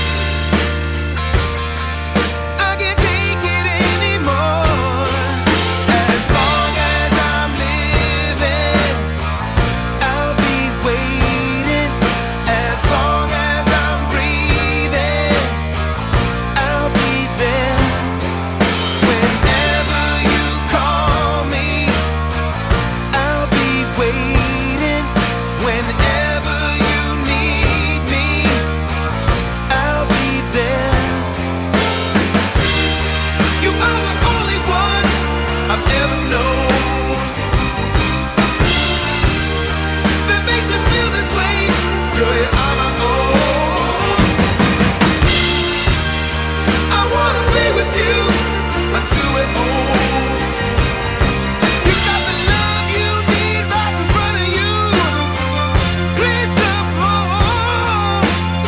S5: I can't take it anymore. As long as I'm living, I'll be waiting. As long as I'm breathing, I'll be there. Whenever you call me, I'll be waiting. Whenever you need me, I'll be there. You are the only one I've ever known that makes me feel this way. Girl, you are my own. I wanna be with you until we're old. You got the love you need right in front of you. Please come home.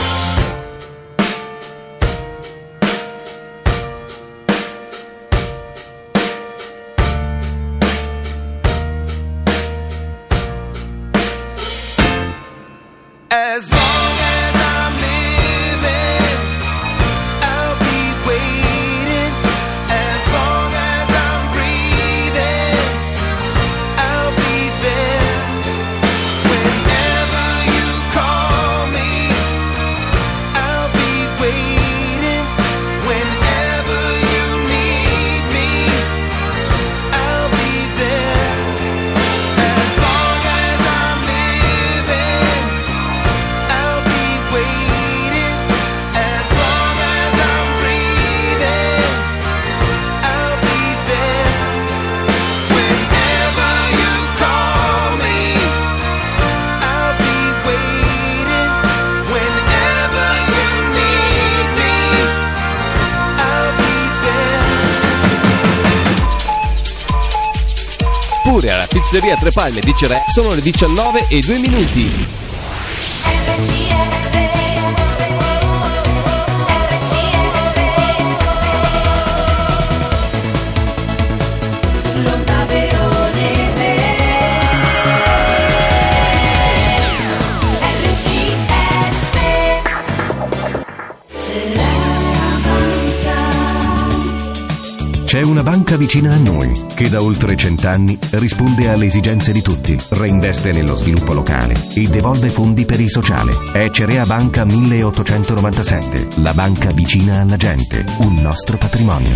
S5: As long as I'm living, I'll be waiting. As long as I'm breathing, I'll be there. Whenever you call me, I'll be waiting. Whenever you need me, I'll be there. As long as I'm living, I'll be waiting. As long as I'm breathing, I'll be there. Whenever you call me, I'll be waiting. Whenever you need me, I'll be there.
S1: Pure alla pizzeria Tre Palme di Cerè sono le diciannove e due minuti.
S11: L'onda veronese R C S. C'è la banca.
S9: C'è una banca vicina a noi che da oltre cent'anni risponde alle esigenze di tutti, reinveste nello sviluppo locale e devolve fondi per il sociale. È Cerea Banca milleottocentonovantasette, la banca vicina alla gente, un nostro patrimonio.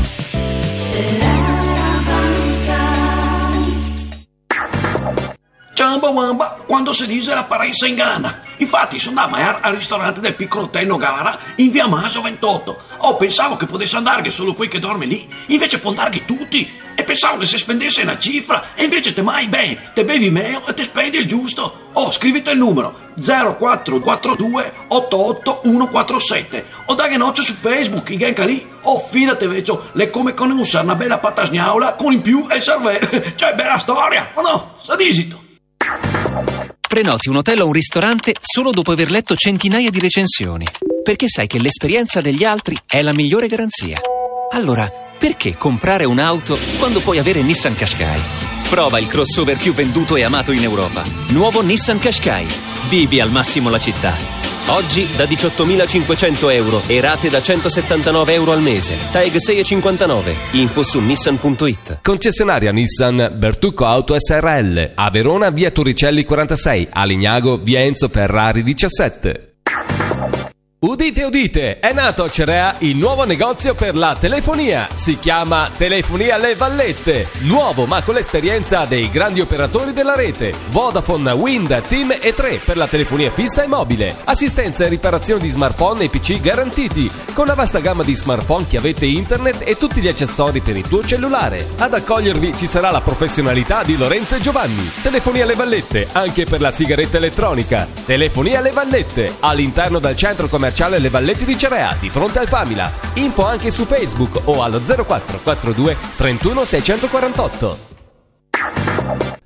S10: Ciamba wamba, quando si dice l'apparenza inganna. Infatti sono andato a- al ristorante del piccolo Tenno Gara in via Maso ventotto. Oh, pensavo che potesse andare solo quei che dorme lì, invece può andare tutti. E pensavo che si spendesse una cifra, e invece te mai ben, te bevi meno e te spendi il giusto. Oh, scrivete il numero zero quattro quattro due otto otto uno quattro sette o dai noccia su Facebook, i genca lì. Oh, fidate vecio, le come con una bella patasgnaula con in più e il cervello. Cioè, bella storia, o no? Sadisito.
S24: Prenoti un hotel o un ristorante solo dopo aver letto centinaia di recensioni, perché sai che l'esperienza degli altri è la migliore garanzia. Allora, perché comprare un'auto quando puoi avere Nissan Qashqai? Prova il crossover più venduto e amato in Europa. Nuovo Nissan Qashqai. Vivi al massimo la città. Oggi da diciottomilacinquecento euro e rate da centosettantanove euro al mese. TAEG sei e cinquantanove. Info su nissan punto it.
S1: Concessionaria Nissan Bertucco Auto S R L. A Verona via Torricelli quarantasei. A Lignago via Enzo Ferrari diciassette. Udite, udite, è nato a Cerea il nuovo negozio per la telefonia. Si chiama Telefonia Le Vallette. Nuovo ma con l'esperienza dei grandi operatori della rete. Vodafone, Wind, Team e tre per la telefonia fissa e mobile. Assistenza e riparazione di smartphone e P C garantiti. Con una vasta gamma di smartphone, chiavette internet e tutti gli accessori per il tuo cellulare. Ad accogliervi ci sarà la professionalità di Lorenzo e Giovanni. Telefonia Le Vallette, anche per la sigaretta elettronica. Telefonia Le Vallette, all'interno del centro commerciale Le Vallette di Cerea, di fronte al Famila. Info anche su Facebook o allo zero quattro quattro due trentuno seicentoquarantotto.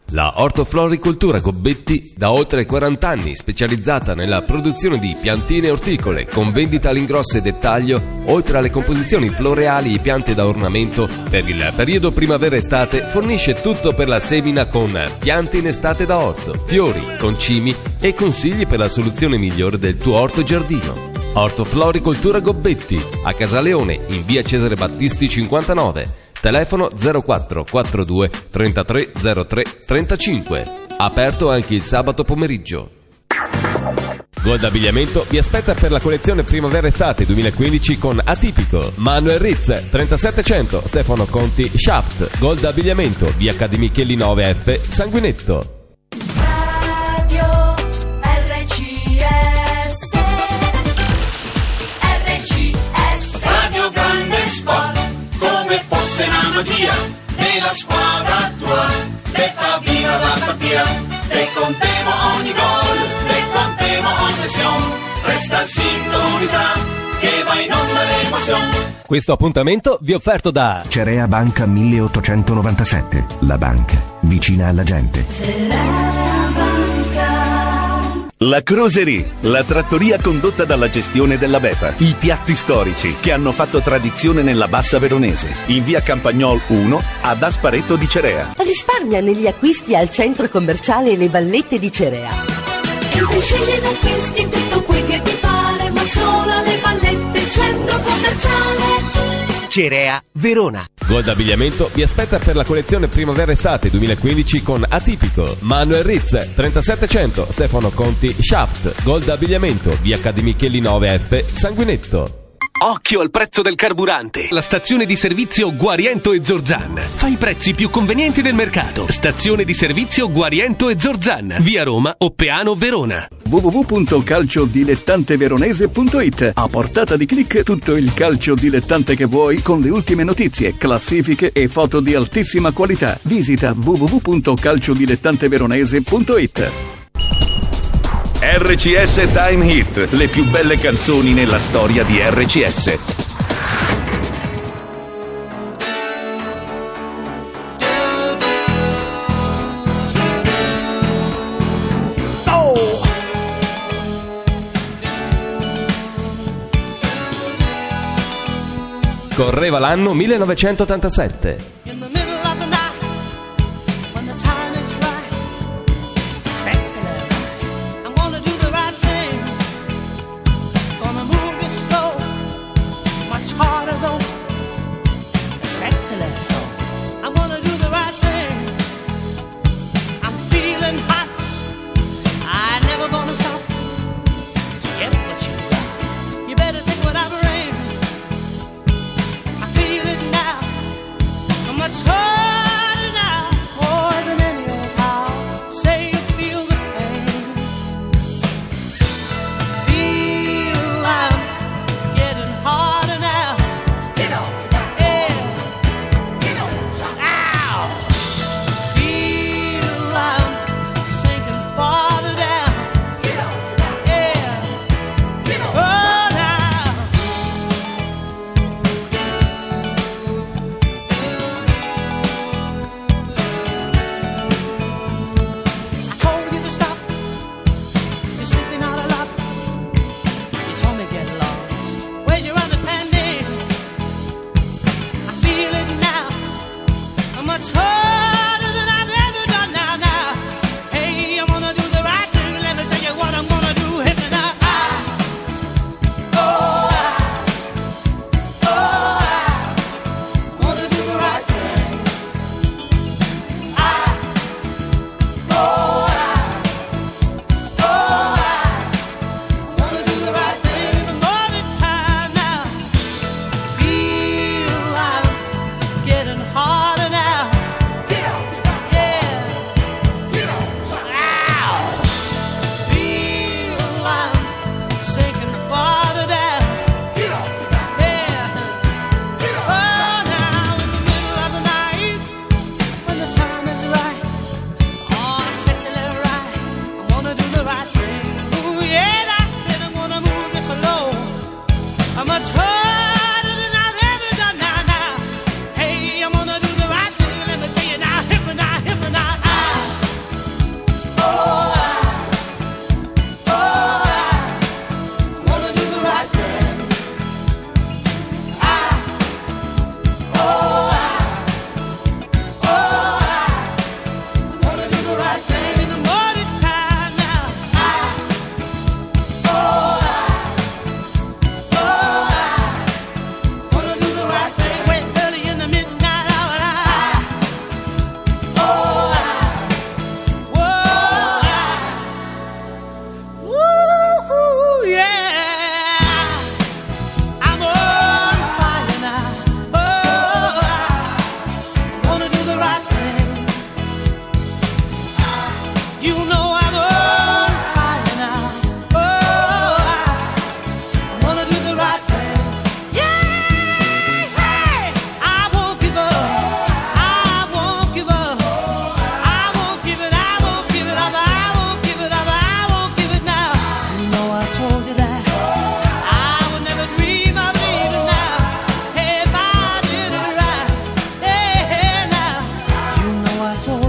S1: La Ortofloricoltura Gobbetti, da oltre quaranta anni specializzata nella produzione di piantine orticole con vendita all'ingrosso e dettaglio, oltre alle composizioni floreali e piante da ornamento, per il periodo primavera-estate fornisce tutto per la semina con piante in estate da orto, fiori, concimi e consigli per la soluzione migliore del tuo orto giardino. Ortofloricoltura Gobbetti, a Casaleone, in via Cesare Battisti cinquantanove. Telefono zero quattro quarantadue trentatré zero tre trentacinque. Aperto anche il sabato pomeriggio. Gold Abbigliamento vi aspetta per la collezione primavera-estate duemilaquindici con Atipico, Manuel Ritz, trentasettecento, Stefano Conti, Shaft. Gold Abbigliamento, via Accademichelli nove F, Sanguinetto.
S11: Radio R C S R C S
S5: Radio Grande Sport, come fosse una magia, nella squadra tua, te fa viva la partita, te contemo ogni gol, te contemo ogni azione, resta sintonizzato, che va in onda l'emozione.
S1: Questo appuntamento vi è offerto da
S9: Cerea Banca milleottocentonovantasette, la banca vicina alla gente.
S12: La Croserie, la trattoria condotta dalla gestione della Bepa. I piatti storici che hanno fatto tradizione nella Bassa Veronese. In via Campagnol uno, ad Asparetto di Cerea.
S13: Risparmia negli acquisti al centro commerciale Le Vallette di Cerea.
S11: E ti scegli ed acquisti tutto quel che ti pare, ma solo alle Vallette, centro commerciale
S1: Cerea Verona. Gold Abbigliamento vi aspetta per la collezione primavera-estate duemilaquindici con Atipico, Manuel Ritz, trentasettecento, Stefano Conti, Shaft. Gold Abbigliamento, via Accademichelli nove F, Sanguinetto.
S22: Occhio al prezzo del carburante. La stazione di servizio Guariento e Zorzan fa i prezzi più convenienti del mercato. Stazione di servizio Guariento e Zorzan, via Roma, Oppeano, Verona.
S14: w w w punto calciodilettanteveronese punto i t. A portata di clic tutto il calcio dilettante che vuoi, con le ultime notizie, classifiche e foto di altissima qualità. Visita w w w punto calciodilettanteveronese punto i t.
S12: R C S Time Hit, le più belle canzoni nella storia di R C S.
S1: Correva l'anno millenovecentottantasette.
S5: Come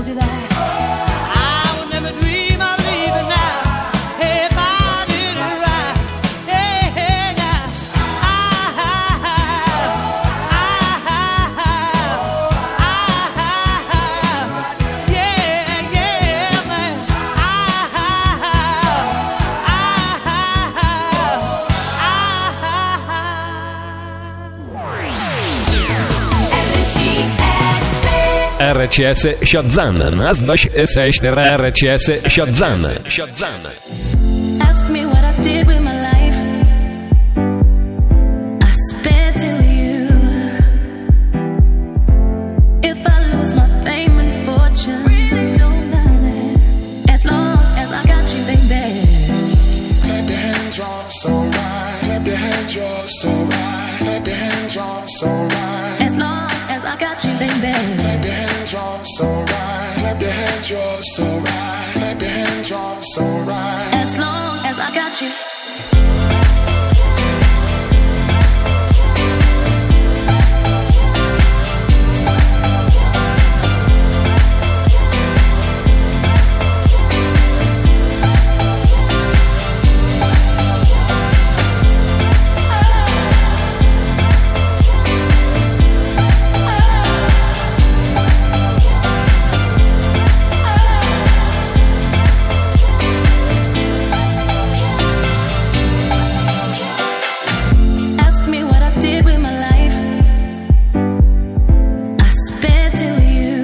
S7: you that I would never dream of leaving now if I did it right. Hey, hey, now I have, I have, I have, yeah, yeah, man. I have, I
S1: R C S Shazam, Nasdash S R C S Shazam.
S11: Ask me what I did with my life. I spent it with you. If I lose my fame and fortune, really don't matter. As long as I got you, baby.
S2: Clap your hands, you're so right. Clap your hands, you're so right. Clap your hands, you're so right.
S11: As long as I got you, baby.
S2: Clap your hands, you're so right. Clap your hands, you're so right. Clap your hands, you're so right.
S11: As long as I got you. Ask me what I did with my life. I spent it with you.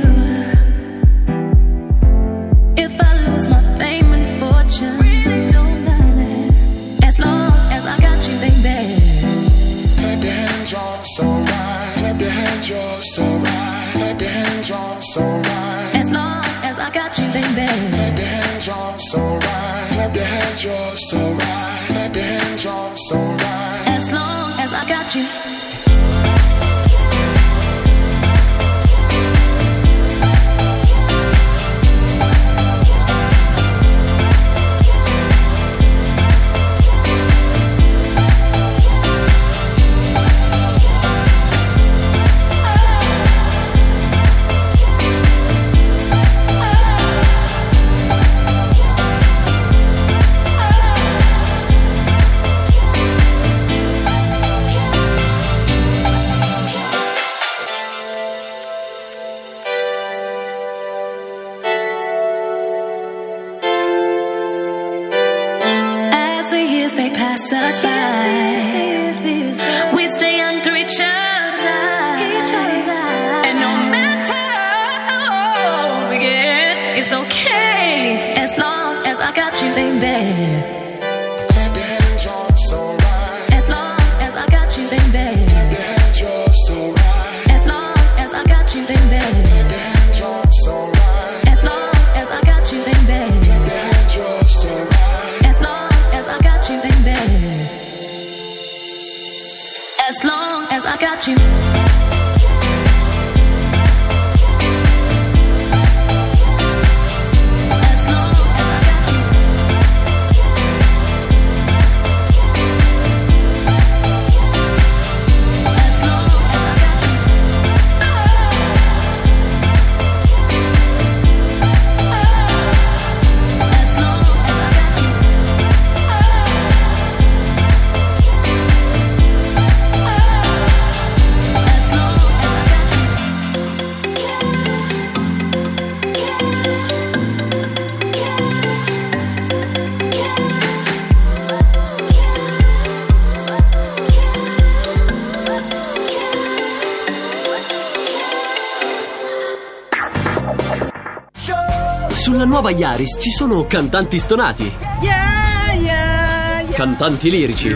S11: If I lose my fame and fortune, really don't matter. As long as I got you, baby.
S2: Clap your hands, you're so right. Clap your hands, you're so right. Clap your hands, you're so right.
S11: As long as I got you, baby.
S2: Clap your hands, you're so right. Clap your hands, you're so right. Clap your hands, you're so right.
S11: As long as I got you. As the years they pass us by, we stay young through each other's eyes. And no matter how old we get, it's okay as long as I got you, baby.
S2: Clap your hands, you're so right.
S11: As long as I got you, baby.
S2: Clap your hands, you're so right.
S11: As long as I got you, baby.
S2: Clap your hands, you're so right.
S11: As long as I got you, baby.
S2: Clap your hands, you're so right.
S11: As long as I got you, baby. As long as I got you. As long as I got you. As long as I got you. As long as I got you. As long as I got you.
S4: Sulla nuova Yaris ci sono cantanti stonati,
S7: Yeah, yeah, yeah.
S4: cantanti lirici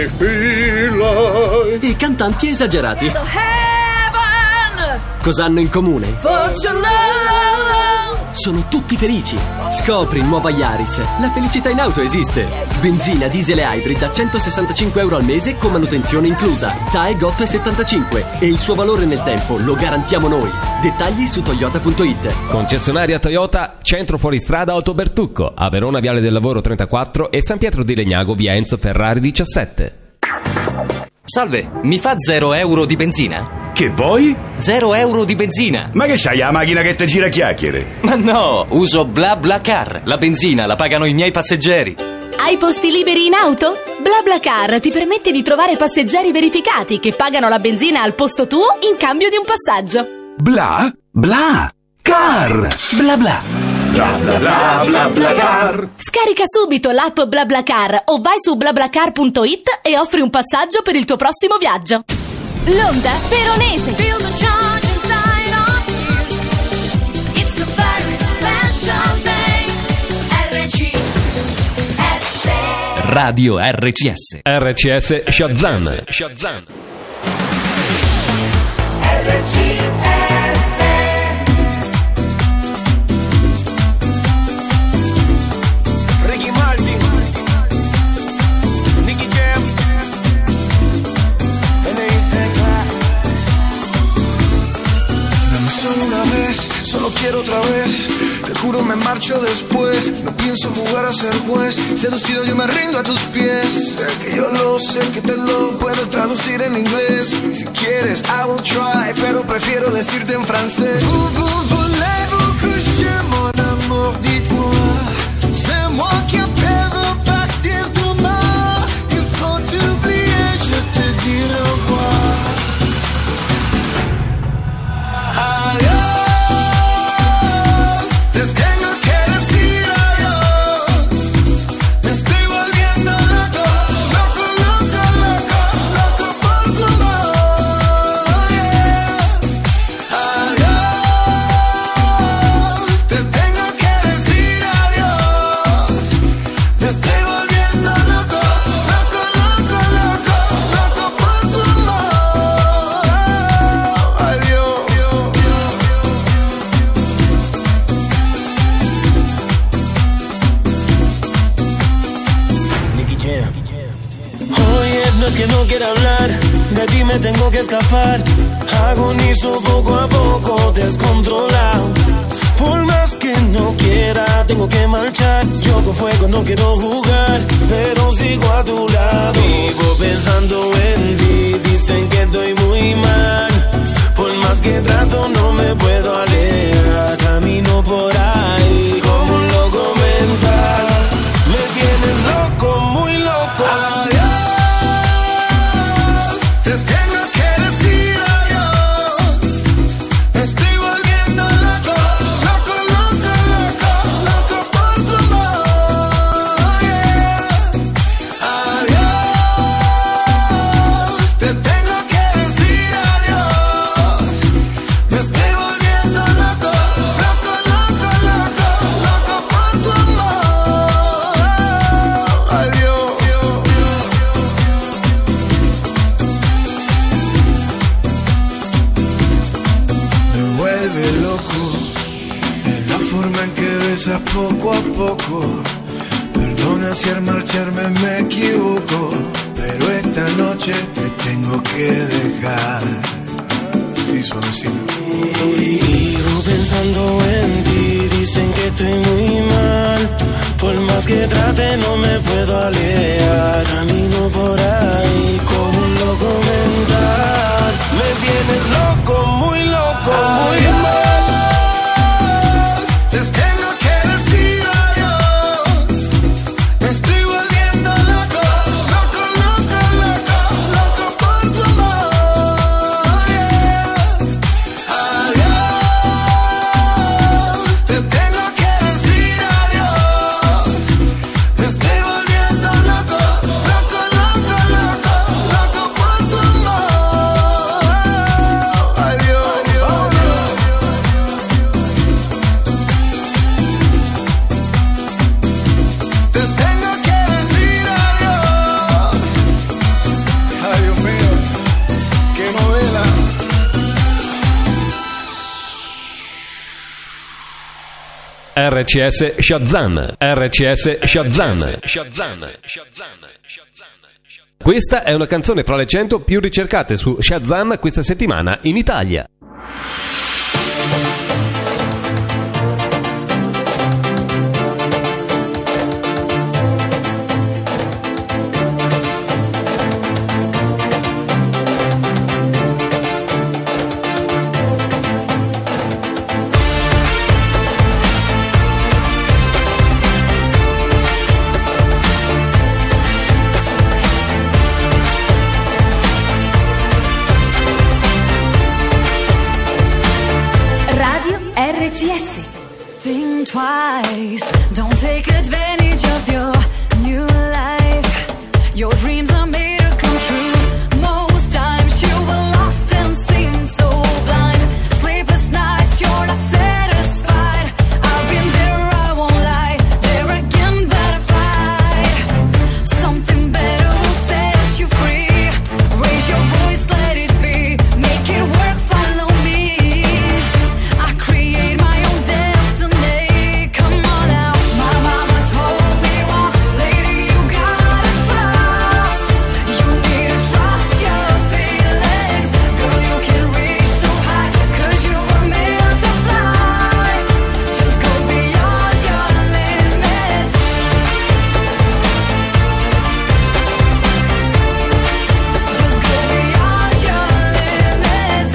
S4: e cantanti esagerati.
S7: Heaven
S4: Cosa hanno in comune?
S7: for your love.
S4: Sono tutti felici. Scopri nuova Yaris. La felicità in auto esiste. Benzina, diesel e hybrid a centosessantacinque euro al mese con manutenzione inclusa. T A E G otto virgola settantacinque. E il suo valore nel tempo lo garantiamo noi. Dettagli su toyota punto it.
S1: Concessionaria Toyota, centro fuoristrada Autobertucco, a Verona Viale del Lavoro trentaquattro e San Pietro di Legnago via Enzo Ferrari diciassette.
S24: Salve, mi fa zero euro di benzina?
S6: Che poi?
S24: Zero euro di benzina.
S6: Ma che c'hai la macchina che ti gira a chiacchiere?
S24: Ma no, uso BlaBlaCar. La benzina la pagano i miei passeggeri.
S21: Hai posti liberi in auto? BlaBlaCar ti permette di trovare passeggeri verificati che pagano la benzina al posto tuo in cambio di un passaggio.
S6: Bla? Bla? Car! Bla bla! Bla bla bla bla bla car!
S21: Scarica subito l'app BlaBlaCar o vai su BlaBlaCar punto it e offri un passaggio per il tuo prossimo viaggio. L'Onda Veronese.
S11: Feel the charge inside of you. It's a very special day. R C S.
S1: Radio R C S. R C S Shazam. Shazam.
S11: R C S.
S8: Ricky Martin, Nicky Jam,
S5: Dame solo una vez, solo quiero otra vez. Te juro me marcho después. No pienso jugar a ser juez. Seducido yo me rindo a tus pies. Sé que yo lo sé, que te lo puedo traducir en inglés. Si quieres, I will try, pero prefiero decirte en francés. Vous, vous, voulez-vous coucher, mon amour, dites-moi. C'est moi qui appelle, veux partir demain. Il faut t'oublier, je te dirai au revoir. Adiós. Te tengo que decir adiós. Me estoy volviendo loco, loco, loco, loco, loco por tu amor. Yeah. Adiós. Te tengo que decir adiós. Me estoy volviendo loco, loco, loco, loco, loco por tu amor. Adiós.
S17: Oye, no es que no quiera hablar, de ti me tengo que escapar. Agonizo poco a poco, descontrolado. Por más que no quiera, tengo que marchar. Yo con fuego no quiero jugar, pero sigo a tu lado. Vivo pensando en ti, dicen que estoy muy mal. Por más que trato no me puedo alejar. Camino por ahí como un loco mental. Me tienes loco, muy loco.
S5: Adiós. Te tengo que decir adiós. Me estoy volviendo loco, loco, loco, loco, loco por tu amor. Yeah. Adiós. Te tengo que decir adiós. Me estoy volviendo loco, loco, loco, loco, loco por tu amor. Adiós. Me vuelve loco en la forma en que besas poco a poco. Perdona si al marcharme me equivoco, pero esta noche te tengo que dejar. Sí, suavecito.
S17: Vivo pensando en ti, dicen que estoy muy mal. Por más que trate no me puedo alejar. Camino por ahí como un loco mental. Me tienes loco, muy loco, muy mal.
S5: Te tengo que decir adiós. Me estoy volviendo loco, loco, loco, loco, loco por tu amor. Yeah. Adiós. Te tengo que decir adiós. Me estoy volviendo loco, loco, loco, loco, loco por tu amor. Adiós. Te tengo que decir adiós. Ay, Dios mío, qué novela.
S1: R C S Shazam. R C S Shazam. Questa è una canzone fra le cento più ricercate su Shazam questa settimana in Italia.
S11: G S.
S15: Think twice, don't take advantage of your new life. Your dreams are made to come true. Most times you were lost and seemed so blind. Sleepless nights, you're not satisfied. I've been there, I won't lie. There again, better fight. Something better will set you free. Raise your voice, let it be. Make it work, follow me. I create my own destiny. Come on now. My mama told me once, lady, you gotta trust. You need to trust your feelings. Girl, you can reach so high, cause you were meant to fly. Just go beyond your limits. Just go beyond your limits.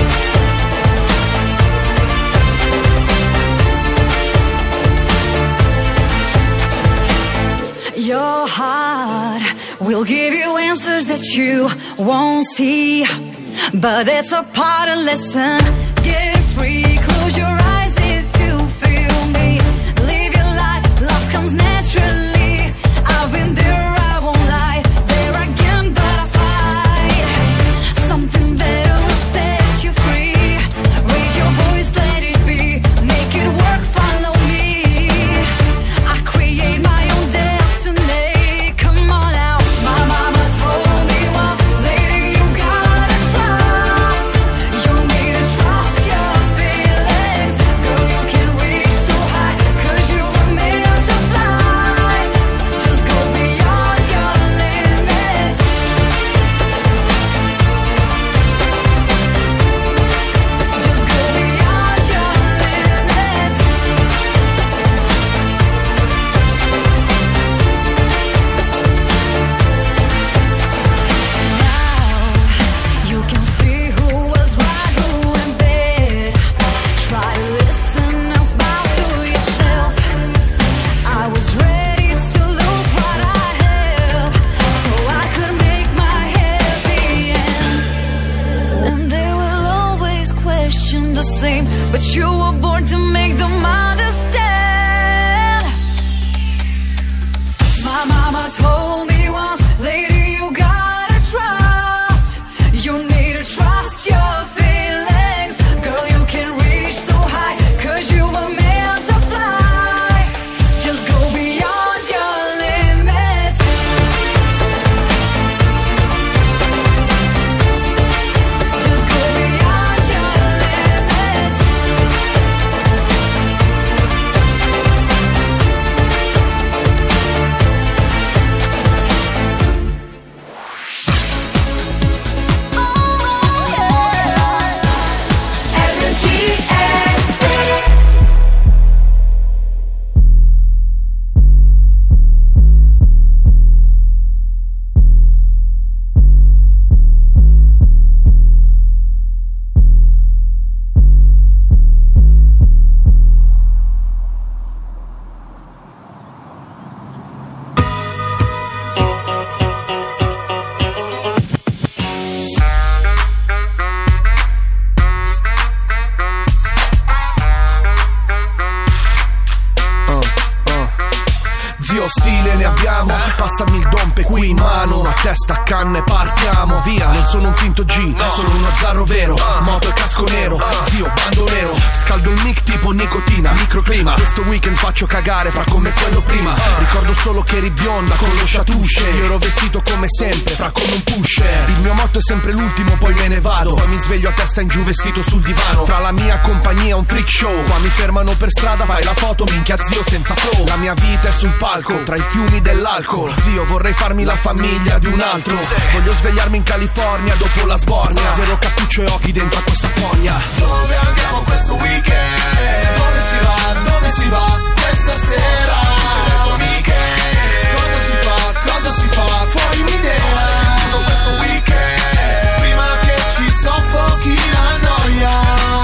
S15: Your heart will give you answers that you won't see, but it's a part of lesson. Get free, close your eyes if you feel me. Live your life, love comes naturally. I've been there, I won't lie. There again, but I fight. Something better will set you free. Raise your voice, let it be. Make it work, follow me. I create my own destiny. Come on now. My mama told me once, lady, you gotta trust. You need to trust your feelings. Girl, you can reach so high, cause you were meant to fly. Just go beyond your limits. Just go beyond your limits. Now you can see who was right, who in bed. Try to listen and smile to yourself. I was ready to lose what I have, so I could make my happy end. And they will always question the same, but you were born to make them understand. My mama told me once, lady, you gotta trust. You need to trust your feelings. Girl, you can reach so high, cause you were meant to fly. Just go beyond your limits. Just go beyond your limits.
S16: Zio, stile ne abbiamo, passami il dompe qui in mano. A testa a canna e partiamo via. Non sono un finto G, sono un azzarro vero. Moto e casco nero, zio, bandolero. Scaldo il mic tipo nicotina, microclima. Questo weekend faccio cagare, fra come quello prima. Ricordo solo che eri bionda con lo chatouche. Io ero vestito come sempre, fra come un pusher. Il mio motto è sempre l'ultimo, poi me ne vado. Poi mi sveglio a testa in giù vestito sul divano. Fra la mia compagnia un freak show. Qua mi fermano per strada, fai la foto, minchia zio senza flow. La mia vita è sul palco, tra i fiumi dell'alcol. Zio, vorrei farmi la famiglia di un altro. Voglio svegliarmi in California dopo la sbornia. Zero cappuccio e occhi dentro a questa fogna.
S5: Dove andiamo questo weekend? Dove si va? Dove si va? Questa sera le tue amiche. Cosa si fa? Cosa si fa? Fuori un'idea. Tutto questo weekend, prima che ci soffochi la noia.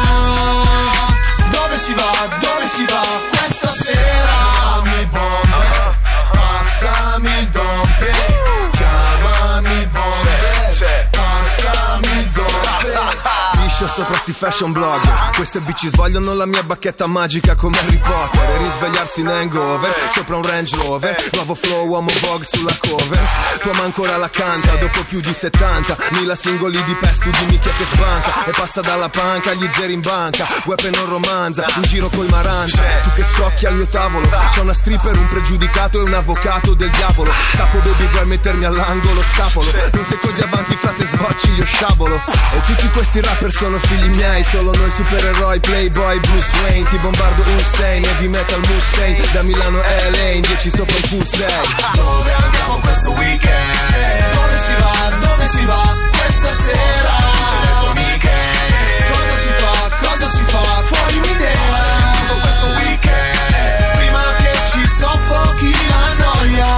S5: Dove si va? Dove si va? Questa sera mi bombe. Passami il dompe. Chiamami il bombe. Passami il dompe.
S18: faccio sopra sti fashion blogger. Queste bitches vogliono la mia bacchetta magica come Harry Potter e risvegliarsi in hangover sopra un Range Rover. Nuovo flow, uomo Vogue sulla cover. Tua ma ancora la canta dopo più di settanta mila singoli di pest, tu dimmi chi è che sbanca e passa dalla panca agli zeri in banca. Weapon non romanza, un giro coi maranza. Tu che scocchi al mio tavolo, c'è una stripper, un pregiudicato e un avvocato del diavolo. Scappo baby, vuoi mettermi all'angolo, scapolo. Non sei così avanti frate, sbocci io sciabolo. E tutti questi rapper sono figli miei, solo noi supereroi, Playboy, Bruce Wayne. Ti bombardo Hussein, heavy metal Mustaine, da Milano a L A, in dieci sopra il pool sei.
S5: Dove andiamo questo weekend? Dove si va? Dove si va? Questa sera tutte le tue amiche. Cosa si fa? Cosa si fa? Fuori un'idea. Tutto questo weekend prima che ci soffochi la noia.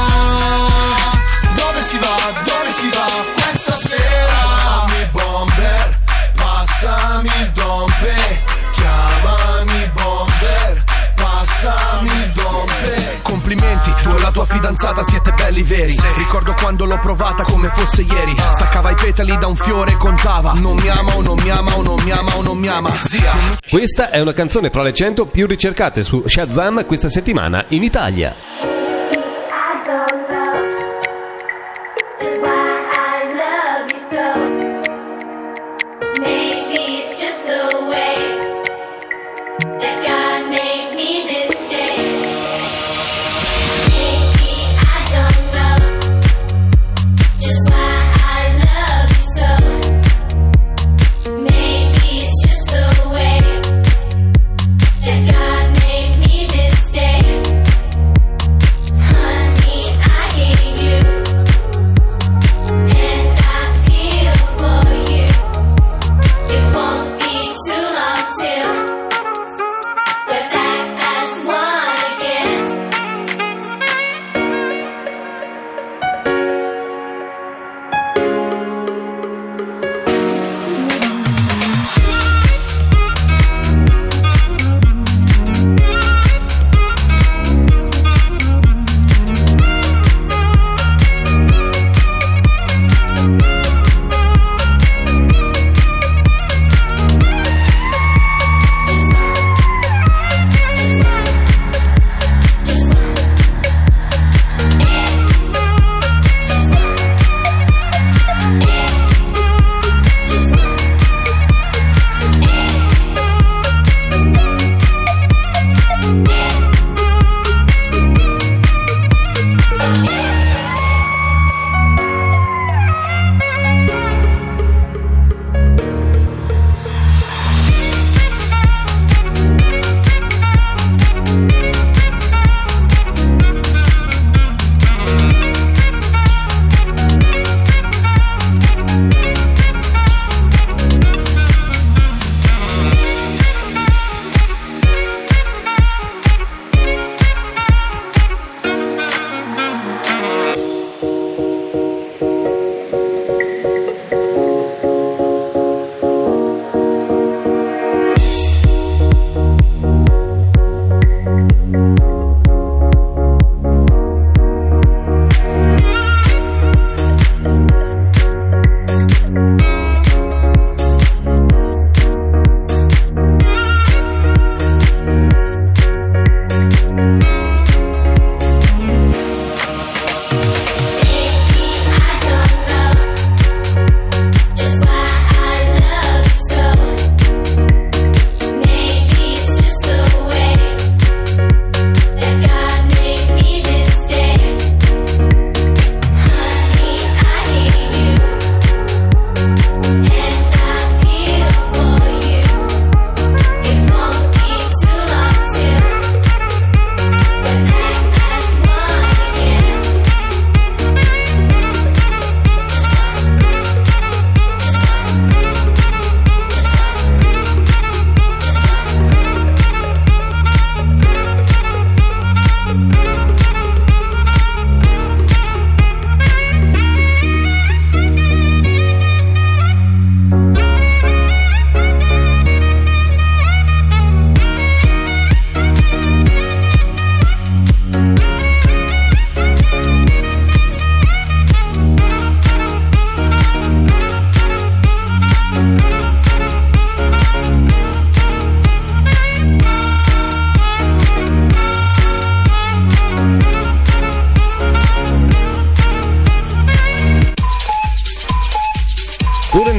S5: Dove si va? Dove si va? Questa sera. Chiamami bomber, passami il dompe. Chiamami bomber, passami il dompe.
S16: Complimenti, tu e la tua fidanzata siete belli veri. Ricordo quando l'ho provata come fosse ieri. Staccava i petali da un fiore e contava. Non mi ama o non mi ama o non mi ama o non mi ama. Zia.
S1: Questa è una canzone fra le cento più ricercate su Shazam questa settimana in Italia.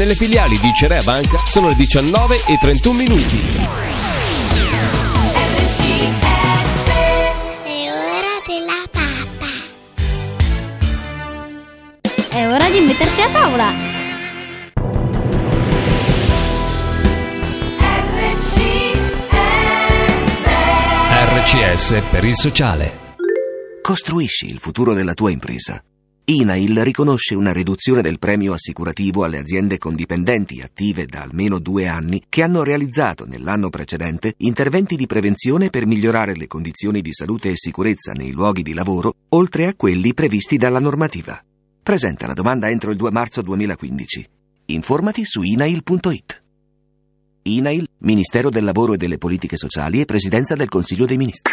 S1: nelle filiali di Cerea Banca sono le diciannove e trentuno minuti.
S11: È ora della pappa.
S3: È ora di mettersi a tavola.
S1: R C S per il sociale.
S19: Costruisci il futuro della tua impresa. I N A I L riconosce una riduzione del premio assicurativo alle aziende con dipendenti attive da almeno due anni che hanno realizzato nell'anno precedente interventi di prevenzione per migliorare le condizioni di salute e sicurezza nei luoghi di lavoro, oltre a quelli previsti dalla normativa. Presenta la domanda entro il due marzo duemilaquindici. Informati su I N A I L punto it. I N A I L, Ministero del Lavoro e delle Politiche Sociali e Presidenza del Consiglio dei Ministri.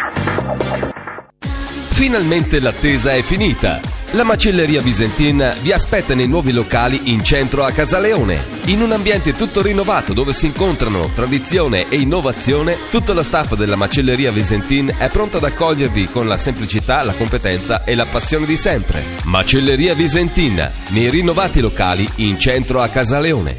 S1: Finalmente l'attesa è finita. La macelleria Visentin vi aspetta nei nuovi locali in centro a Casaleone. In un ambiente tutto rinnovato dove si incontrano tradizione e innovazione, tutto lo staff della macelleria Visentin è pronto ad accogliervi con la semplicità, la competenza e la passione di sempre. Macelleria Visentin, nei rinnovati locali in centro a Casaleone.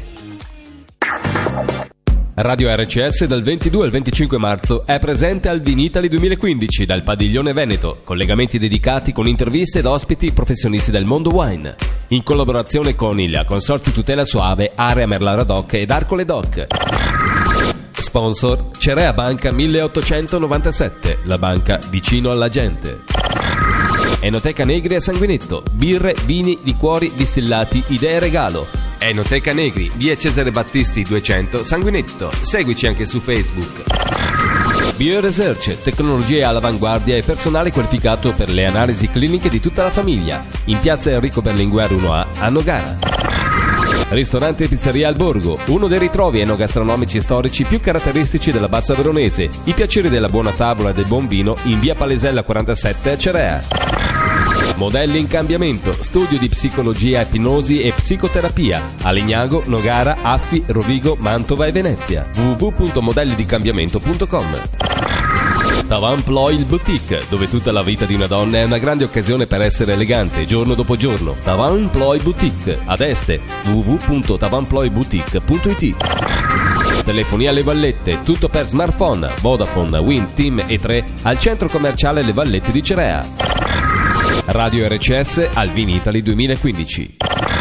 S1: Radio R C S dal ventidue al venticinque marzo è presente al Vinitali duemilaquindici dal Padiglione Veneto, collegamenti dedicati con interviste ed ospiti professionisti del mondo wine, in collaborazione con il Consorzio Tutela Soave, Area Merlara Doc ed Arcole Doc. Sponsor Cerea Banca milleottocentonovantasette, la banca vicino alla gente. Enoteca Negri a Sanguinetto, birre, vini, liquori, distillati, idee regalo. Enoteca Negri, via Cesare Battisti duecento, Sanguinetto. Seguici anche su Facebook. BioResearch, tecnologie all'avanguardia e personale qualificato per le analisi cliniche di tutta la famiglia. In piazza Enrico Berlinguer uno A, a Nogara. Ristorante e pizzeria Al Borgo, uno dei ritrovi enogastronomici storici più caratteristici della Bassa Veronese. I piaceri della buona tavola e del buon vino in via Palesella quarantasette a Cerea. Modelli in cambiamento, studio di psicologia, ipnosi e psicoterapia a Legnago, Nogara, Affi, Rovigo, Mantova e Venezia. w w w punto modelli di cambiamento punto com. Tavan Ploy il Boutique, dove tutta la vita di una donna è una grande occasione per essere elegante giorno dopo giorno. Tavan Ploy Boutique, ad Este, w w w punto tavan ploy boutique punto it. Telefonia Le Vallette, tutto per smartphone, Vodafone, Wind, Team e tre al centro commerciale Le Vallette di Cerea. Radio R C S al Vinitali duemilaquindici.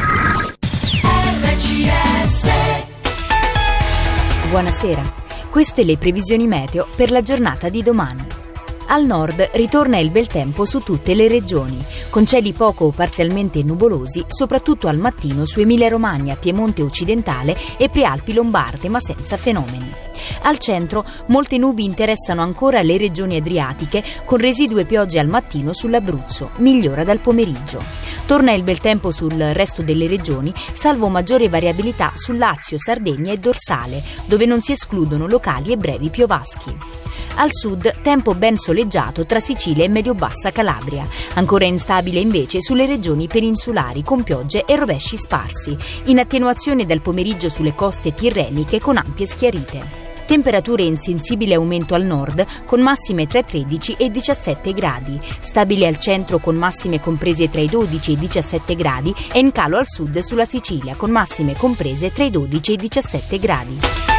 S20: Buonasera, queste le previsioni meteo per la giornata di domani. Al nord ritorna il bel tempo su tutte le regioni, con cieli poco o parzialmente nuvolosi, soprattutto al mattino su Emilia-Romagna, Piemonte occidentale e Prealpi Lombarde, ma senza fenomeni. Al centro molte nubi interessano ancora le regioni adriatiche, con residue piogge al mattino sull'Abruzzo, migliora dal pomeriggio. Torna il bel tempo sul resto delle regioni, salvo maggiore variabilità su Lazio, Sardegna e Dorsale, dove non si escludono locali e brevi piovaschi. Al sud tempo ben soleggiato tra Sicilia e medio-bassa Calabria, ancora instabile invece sulle regioni peninsulari con piogge e rovesci sparsi, in attenuazione dal pomeriggio sulle coste tirreniche con ampie schiarite. Temperature in sensibile aumento al nord con massime tra tredici e diciassette gradi, stabili al centro con massime comprese tra i dodici e i diciassette gradi e in calo al sud sulla Sicilia con massime comprese tra i dodici e i diciassette gradi.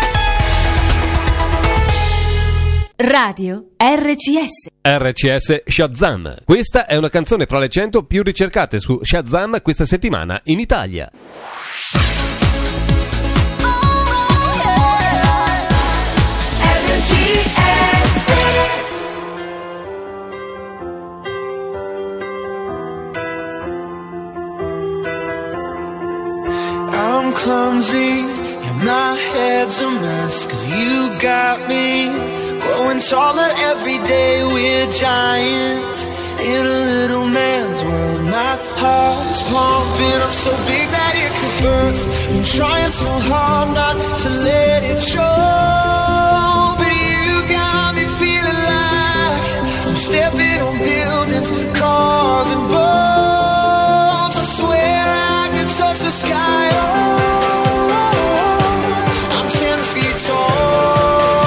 S23: Radio R C S.
S1: R C S Shazam. Questa è una canzone fra le cento più ricercate su Shazam questa settimana in Italia.
S25: I'm clumsy, and my head's a mess, 'cause you got me growing taller every day. We're giants in a little man's world. My heart is pumping up so big that it could burst. I'm trying so hard not to let it show, but you got me feeling like I'm stepping on buildings, cars and boats. I swear I could touch the sky. I'm ten feet tall.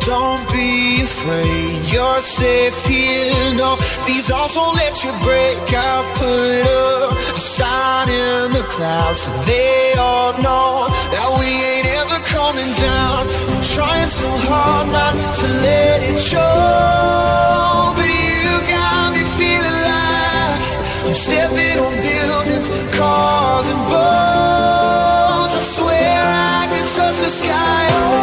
S25: Don't be afraid, you're safe here. No, these odds won't let you break. I put up a sign in the clouds so they all know that we ain't ever coming down. I'm trying so hard not to let it show, but you got me feeling like I'm stepping on buildings, cars and boats. I swear I can touch the sky.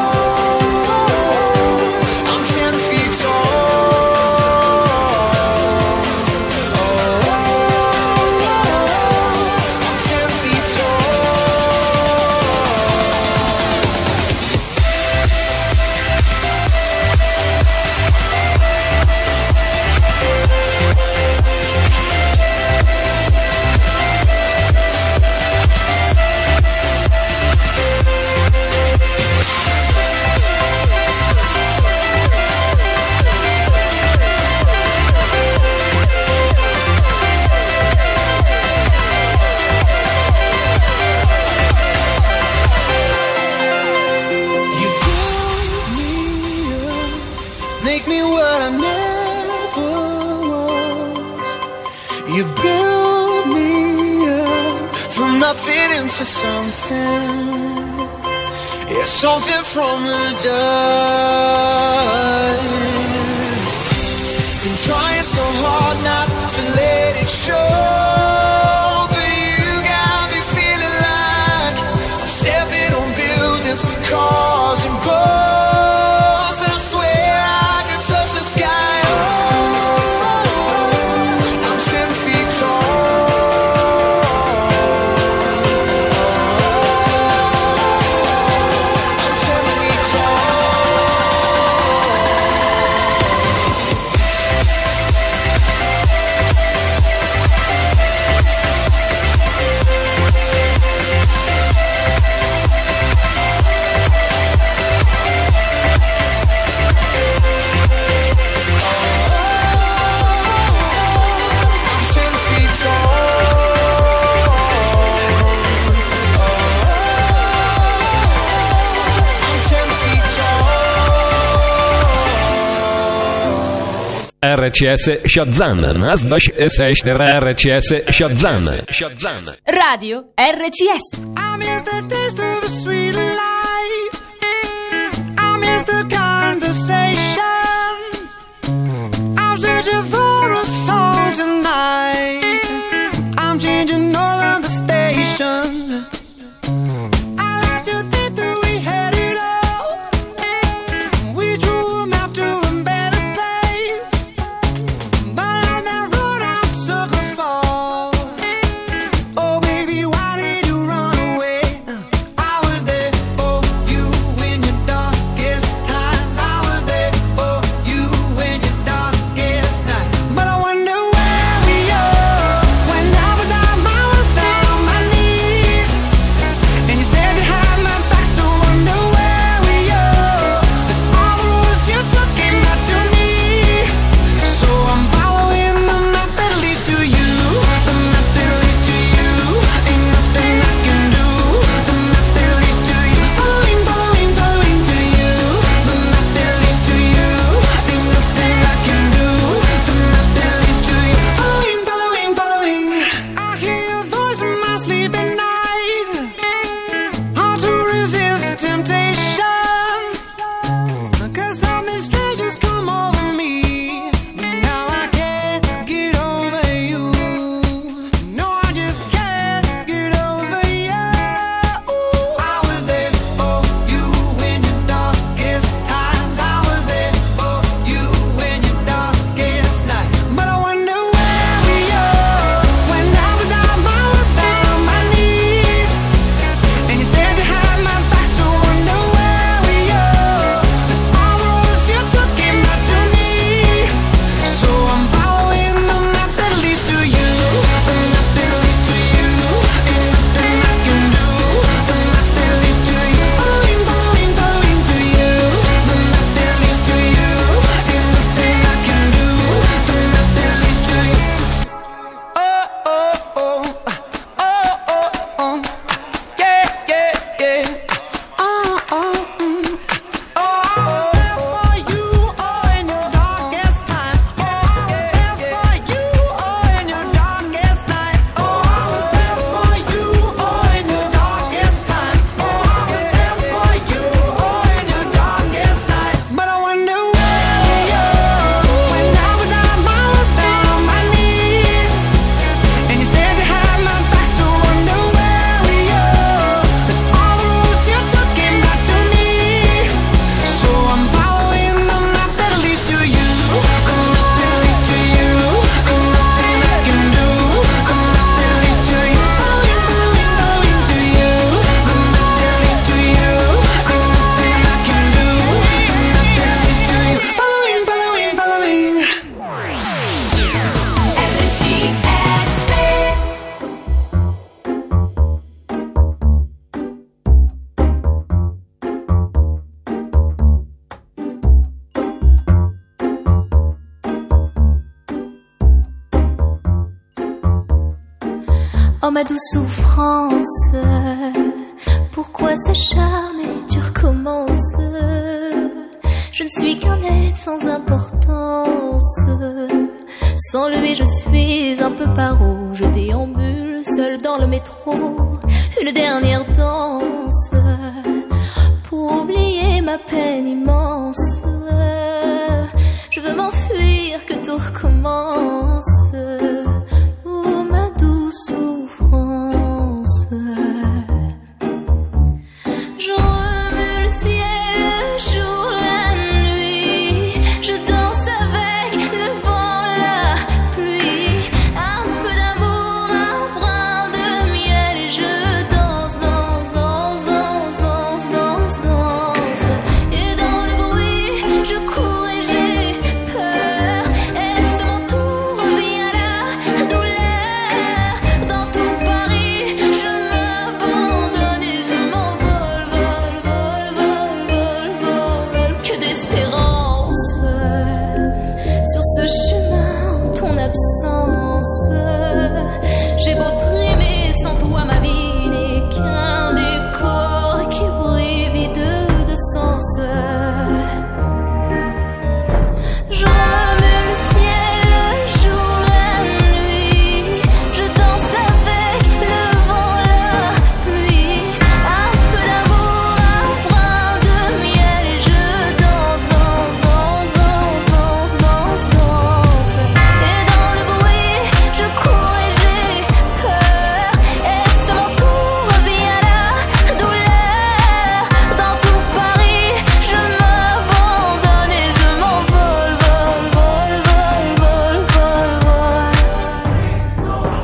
S25: Make me what I never was. You build me up from nothing into something. Yeah, something from the dust. Been trying so hard not to let it show, but you got me feeling like I'm stepping on buildings, cars and boats.
S1: R C S Shazam, Nasdash S R C S Shazam.
S21: Radio R C S.
S25: I miss the taste of the sweet life. I miss the conversation. I'm searching for a song tonight. I'm changing all of the stations. I like to think that we had it all. We drew a map to a better place, but on that road I'm sucker for. Oh baby, why did you run away? I was there for you in your darkest times. I was there for you in your darkest night. But I wonder where we are when I was on my
S11: Oh ma douce souffrance, pourquoi s'acharner, tu recommences. Je ne suis qu'un être sans importance. Sans lui je suis un peu paro. Je déambule seul dans le métro. Une dernière danse pour oublier ma peine immense. Je veux m'enfuir, que tout recommence. Oh ma douce souffrance. Je remue le ciel, le jour, la nuit. Je danse avec le vent, la pluie. Un peu d'amour, un brin de miel. Et je danse, danse, danse, danse, danse, danse, danse. Et dans le bruit, je cours et j'ai peur. Est-ce mon tour, revient la douleur. Dans tout Paris, je m'abandonne et je m'envole, vol, vol, vol, vol, vol. Que d'espérance sur ce chemin en ton absence. J'ai beau trimer sans toi, ma vie n'est qu'un décor qui brille vide de sens. Je remue le ciel, le jour, la nuit. Je danse avec le vent, la pluie. Un peu d'amour, un brin de miel. Et je danse, danse, danse, danse, danse, danse, danse. Et dans le bruit, je cours et j'ai peur. Est-ce mon tour, revient la douleur. Dans tout Paris, je m'abandonne et je m'envole, vol, vol, vol, vol, vol, vol.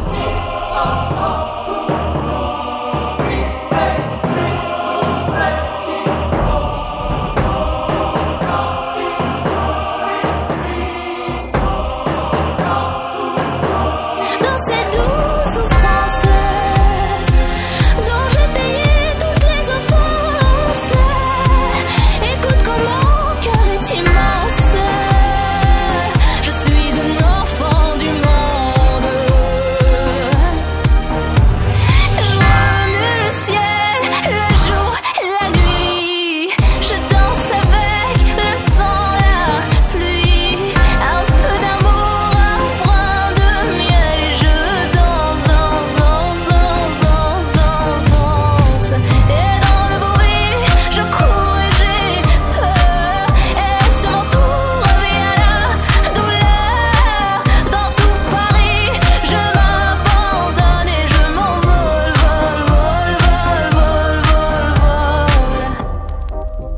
S11: Dans cette douce souffrance dont j'ai payé toutes les offenses. Écoute comme mon cœur est immense. Je suis un enfant du monde. Je remue le ciel, le jour, la nuit. Je danse avec le vent, la pluie. Un peu d'amour, un brin de miel. Et je danse, danse, danse, danse, danse, danse, danse. Et dans le bruit, je cours et j'ai peur. Est-ce mon tour, revient la douleur. Dans tout Paris, je m'abandonne et je m'envole, vol, vol, vol, vol, vol, vol.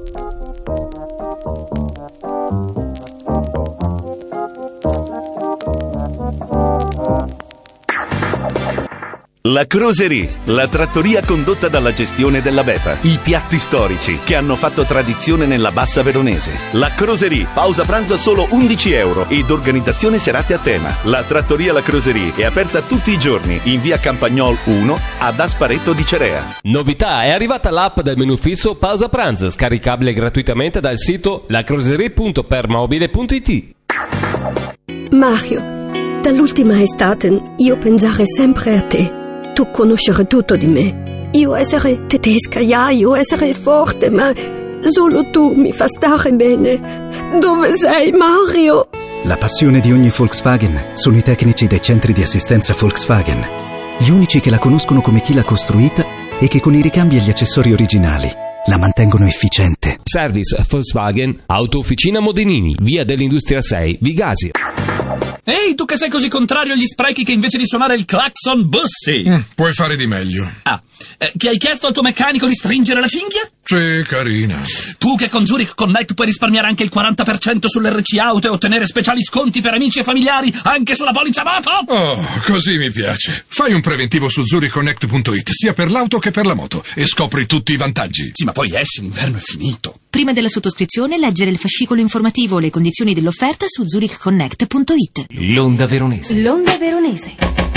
S12: La Croserie, la trattoria condotta dalla gestione della Beffa. I piatti storici che hanno fatto tradizione nella bassa veronese. La Croserie, pausa pranzo a solo undici euro ed organizzazione serate a tema. La trattoria La Croserie è aperta tutti i giorni in via Campagnol uno ad Asparetto di Cerea.
S1: Novità, è arrivata l'app del menu fisso Pausa Pranzo, scaricabile gratuitamente dal sito lacroserie punto permobile punto it.
S9: Mario, dall'ultima estate io pensare sempre a te. Tu conoscere tutto di me. Io essere tedesca, ja, io essere forte, ma solo tu mi fa stare bene. Dove sei, Mario?
S10: La passione di ogni Volkswagen sono i tecnici dei centri di assistenza Volkswagen. Gli unici che la conoscono come chi l'ha costruita e che con i ricambi e gli accessori originali la mantengono efficiente.
S1: Service Volkswagen, Auto Officina Modenini, via dell'Industria sei, Vigasio.
S13: Ehi, tu che sei così contrario agli sprechi che invece di suonare il clacson bussi?
S22: Mm, puoi fare di meglio.
S13: Ah, eh, che hai chiesto al tuo meccanico di stringere la cinghia?
S22: Sì, carina.
S13: Tu che con Zurich Connect puoi risparmiare anche il quaranta per cento sull'R C auto e ottenere speciali sconti per amici e familiari anche sulla polizza moto?
S22: Oh, così mi piace. Fai un preventivo su zurich connect punto it sia per l'auto che per la moto e scopri tutti i vantaggi.
S13: Sì, ma poi esci, l'inverno è finito.
S23: Prima della sottoscrizione leggere il fascicolo informativo o le condizioni dell'offerta su zurich connect punto it.
S1: L'Onda Veronese.
S23: L'Onda Veronese.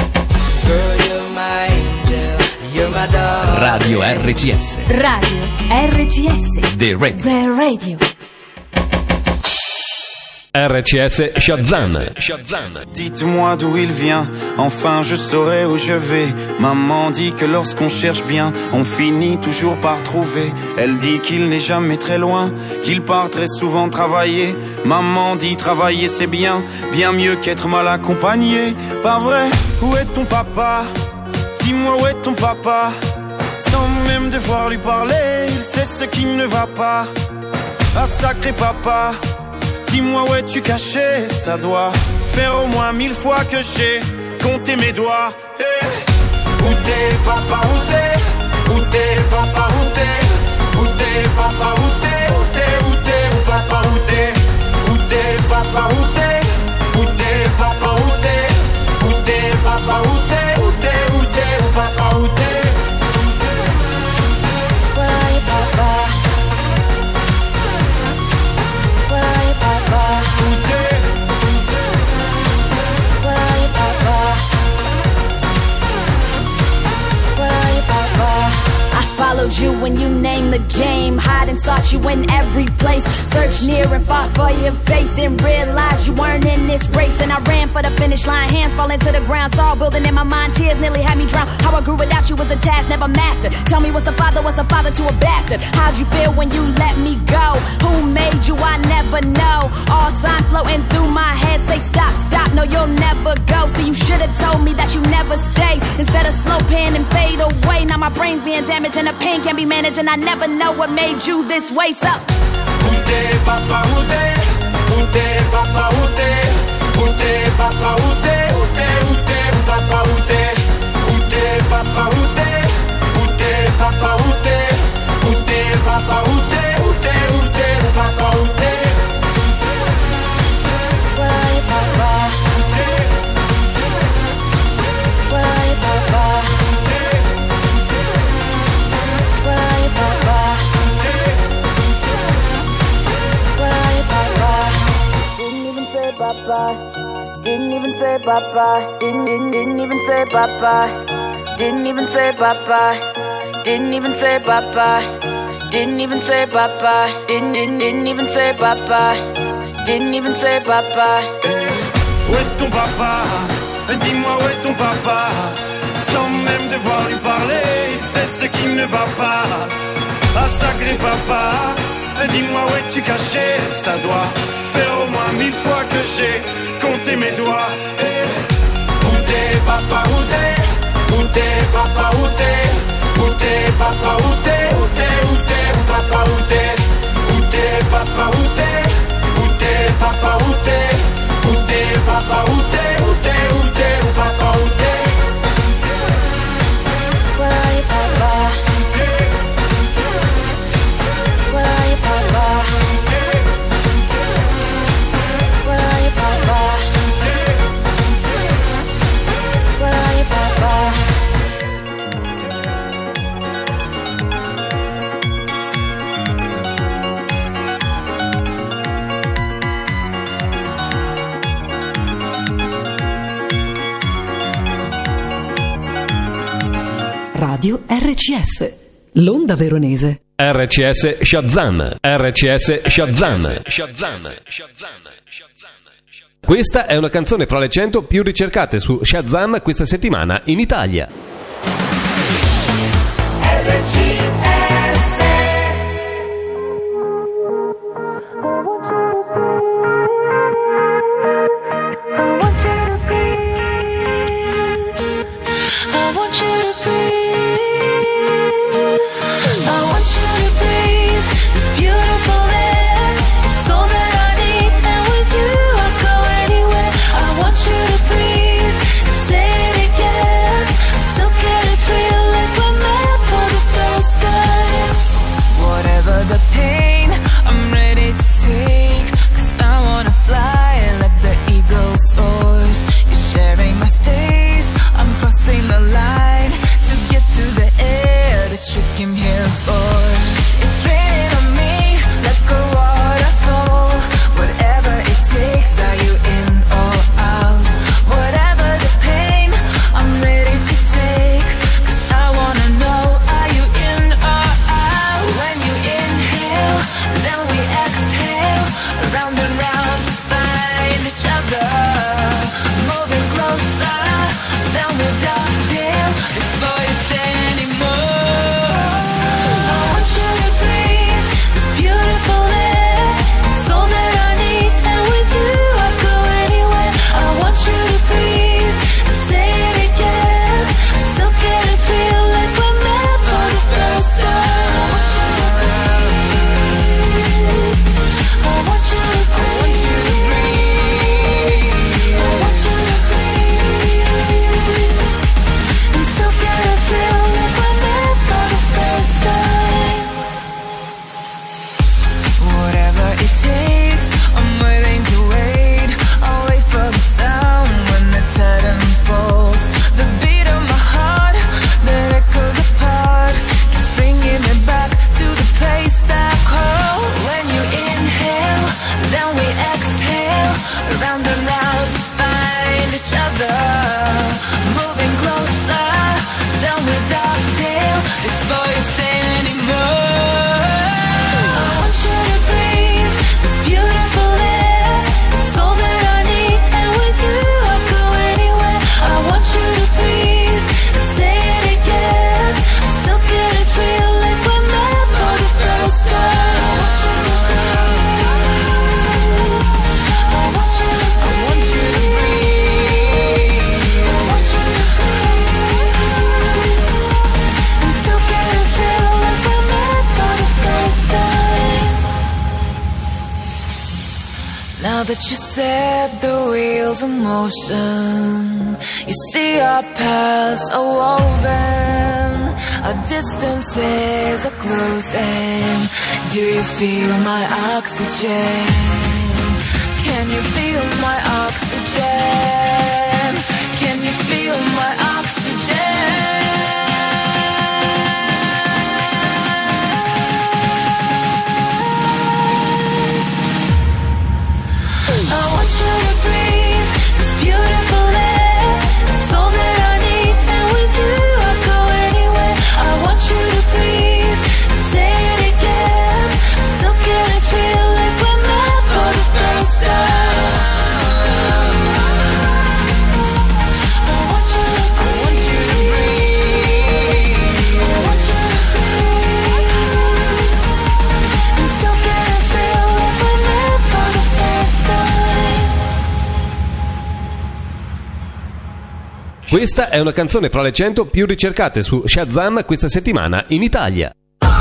S1: Radio R C S.
S23: Radio R C S.
S1: The Radio.
S23: The Radio.
S1: R C S Shazam.
S2: Dites-moi d'où il vient, enfin je saurai où je vais. Maman dit que lorsqu'on cherche bien, on finit toujours par trouver. Elle dit qu'il n'est jamais très loin, qu'il part très souvent travailler. Maman dit travailler c'est bien, bien mieux qu'être mal accompagné. Pas vrai? Où est ton papa? Dis-moi où est ton papa? Sans même devoir lui parler, il sait ce qui ne va pas. Ah sacré papa, dis-moi où es-tu caché? Ça doit faire au moins mille fois que j'ai compté mes doigts. Hey. Où t'es papa, où t'es? Où t'es papa, où t'es? Où t'es papa, où t'es? Où t'es, où t'es, où papa, où t'es? Où t'es papa, où t'es? Où t'es papa, où t'es? Où t'es papa, où t'es? Où t'es, où t'es, où papa, où t'es?
S4: Followed you when you named the game, hide and sought you in every place, searched near and far for your face, and realized you weren't in this race. And I ran for the finish line, hands falling to the ground, saw building in my mind, tears nearly had me drown. How I grew without you was a task never mastered. Tell me what's a father, what's a father to a bastard? How'd you feel when you let me go? Who made you? I never know. All signs floating through my head say stop, stop, no you'll never go. So you should've told me that you never stay, instead of slow pan and fade away. Now my brain's being damaged and the pain can't be managed, and I never know what made you this way. So
S2: où t'es papa, où t'es? Où t'es papa, où t'es? Où t'es papa, où t'es? Où t'es, où t'es, où papa, où t'es? Où t'es papa, où t'es? Où t'es papa, où t'es? Où t'es papa, où t'es? Où t'es, où t'es, où papa, où t'es?
S4: why papa? Why papa? Why papa? Why papa? Didn't even say bye-bye. Didn't even say bye-bye. Didn't, didn't, didn't even say bye-bye. Didn't even say bye-bye. Didn't even say bye-bye. Didn't even say bye-bye. Didn't, didn't, didn't even say bye-bye. Didn't even say bye-bye.
S2: Où est ton papa? Dis-moi où est ton papa? Sans même devoir lui parler, il sait ce qui ne va pas. Ah sacré papa, dis-moi où es-tu caché? Ça doit faire au moins mille fois que j'ai compté mes doigts. Hey. Où t'es papa, où t'es? Où t'es papa, où t'es? Où t'es papa, où t'es? Où t'es, où t'es, où papa, où t'es? Où t'es papa, où t'es? Où t'es papa, où t'es? Où t'es papa, où t'es? Où t'es, où t'es, où papa, où t'es?
S4: Why papa? Why papa? Why papa? Why papa?
S7: Radio R C S, l'onda veronese.
S1: R C S Shazam. R C S Shazam. Questa è una canzone fra le cento più ricercate su Shazam questa settimana in Italia.
S11: R C S.
S15: I want you to breathe. I want you to breathe this beautiful air. It's all that I need, and with you I'll go anywhere. I want you to breathe and say it again. Still get it feel like we're meant for the first time.
S11: Now that you set the wheels in motion, you see our paths are woven, our distances are closing. Do you feel my oxygen? Can you feel my oxygen? Can you feel my oxygen? I want you to breathe this beautiful air, it's all that I need, and with you I'll go anywhere. I want you to breathe and say it again. Still can't feel like we're meant for the first time. I want you to breathe. I want you to breathe. And still can't feel like we're meant for the first time.
S1: Questa è una canzone fra le cento più ricercate su Shazam questa settimana in Italia.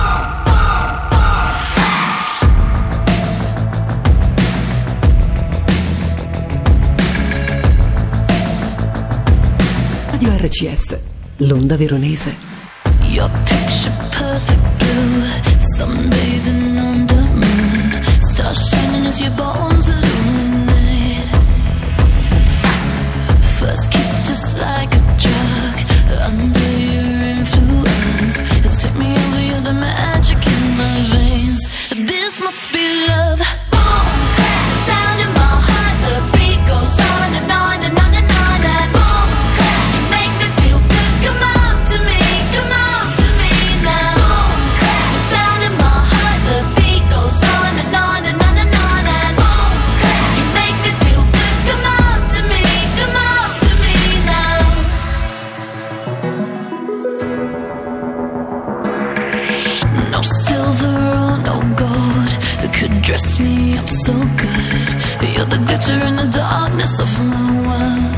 S7: Radio R C S, l'onda veronese.
S11: Your picture perfect blue, sunbathing on the moon, stars shining as your bones illuminate. First kiss just like a drug, under your influence. You take me over, you're the magic in my veins. This must be love. Boom, clap, sound in my heart, the beat goes on and on and on and on and boom, clap, you make me feel good. Come on to me, come on to me now. Boom, clap, sound in my heart, the beat goes on and on and on and on and boom, clap, you make me feel good. Come on to me, come on to me now. No silver or no gold could dress me up so good. You're the glitter in the darkness of my world.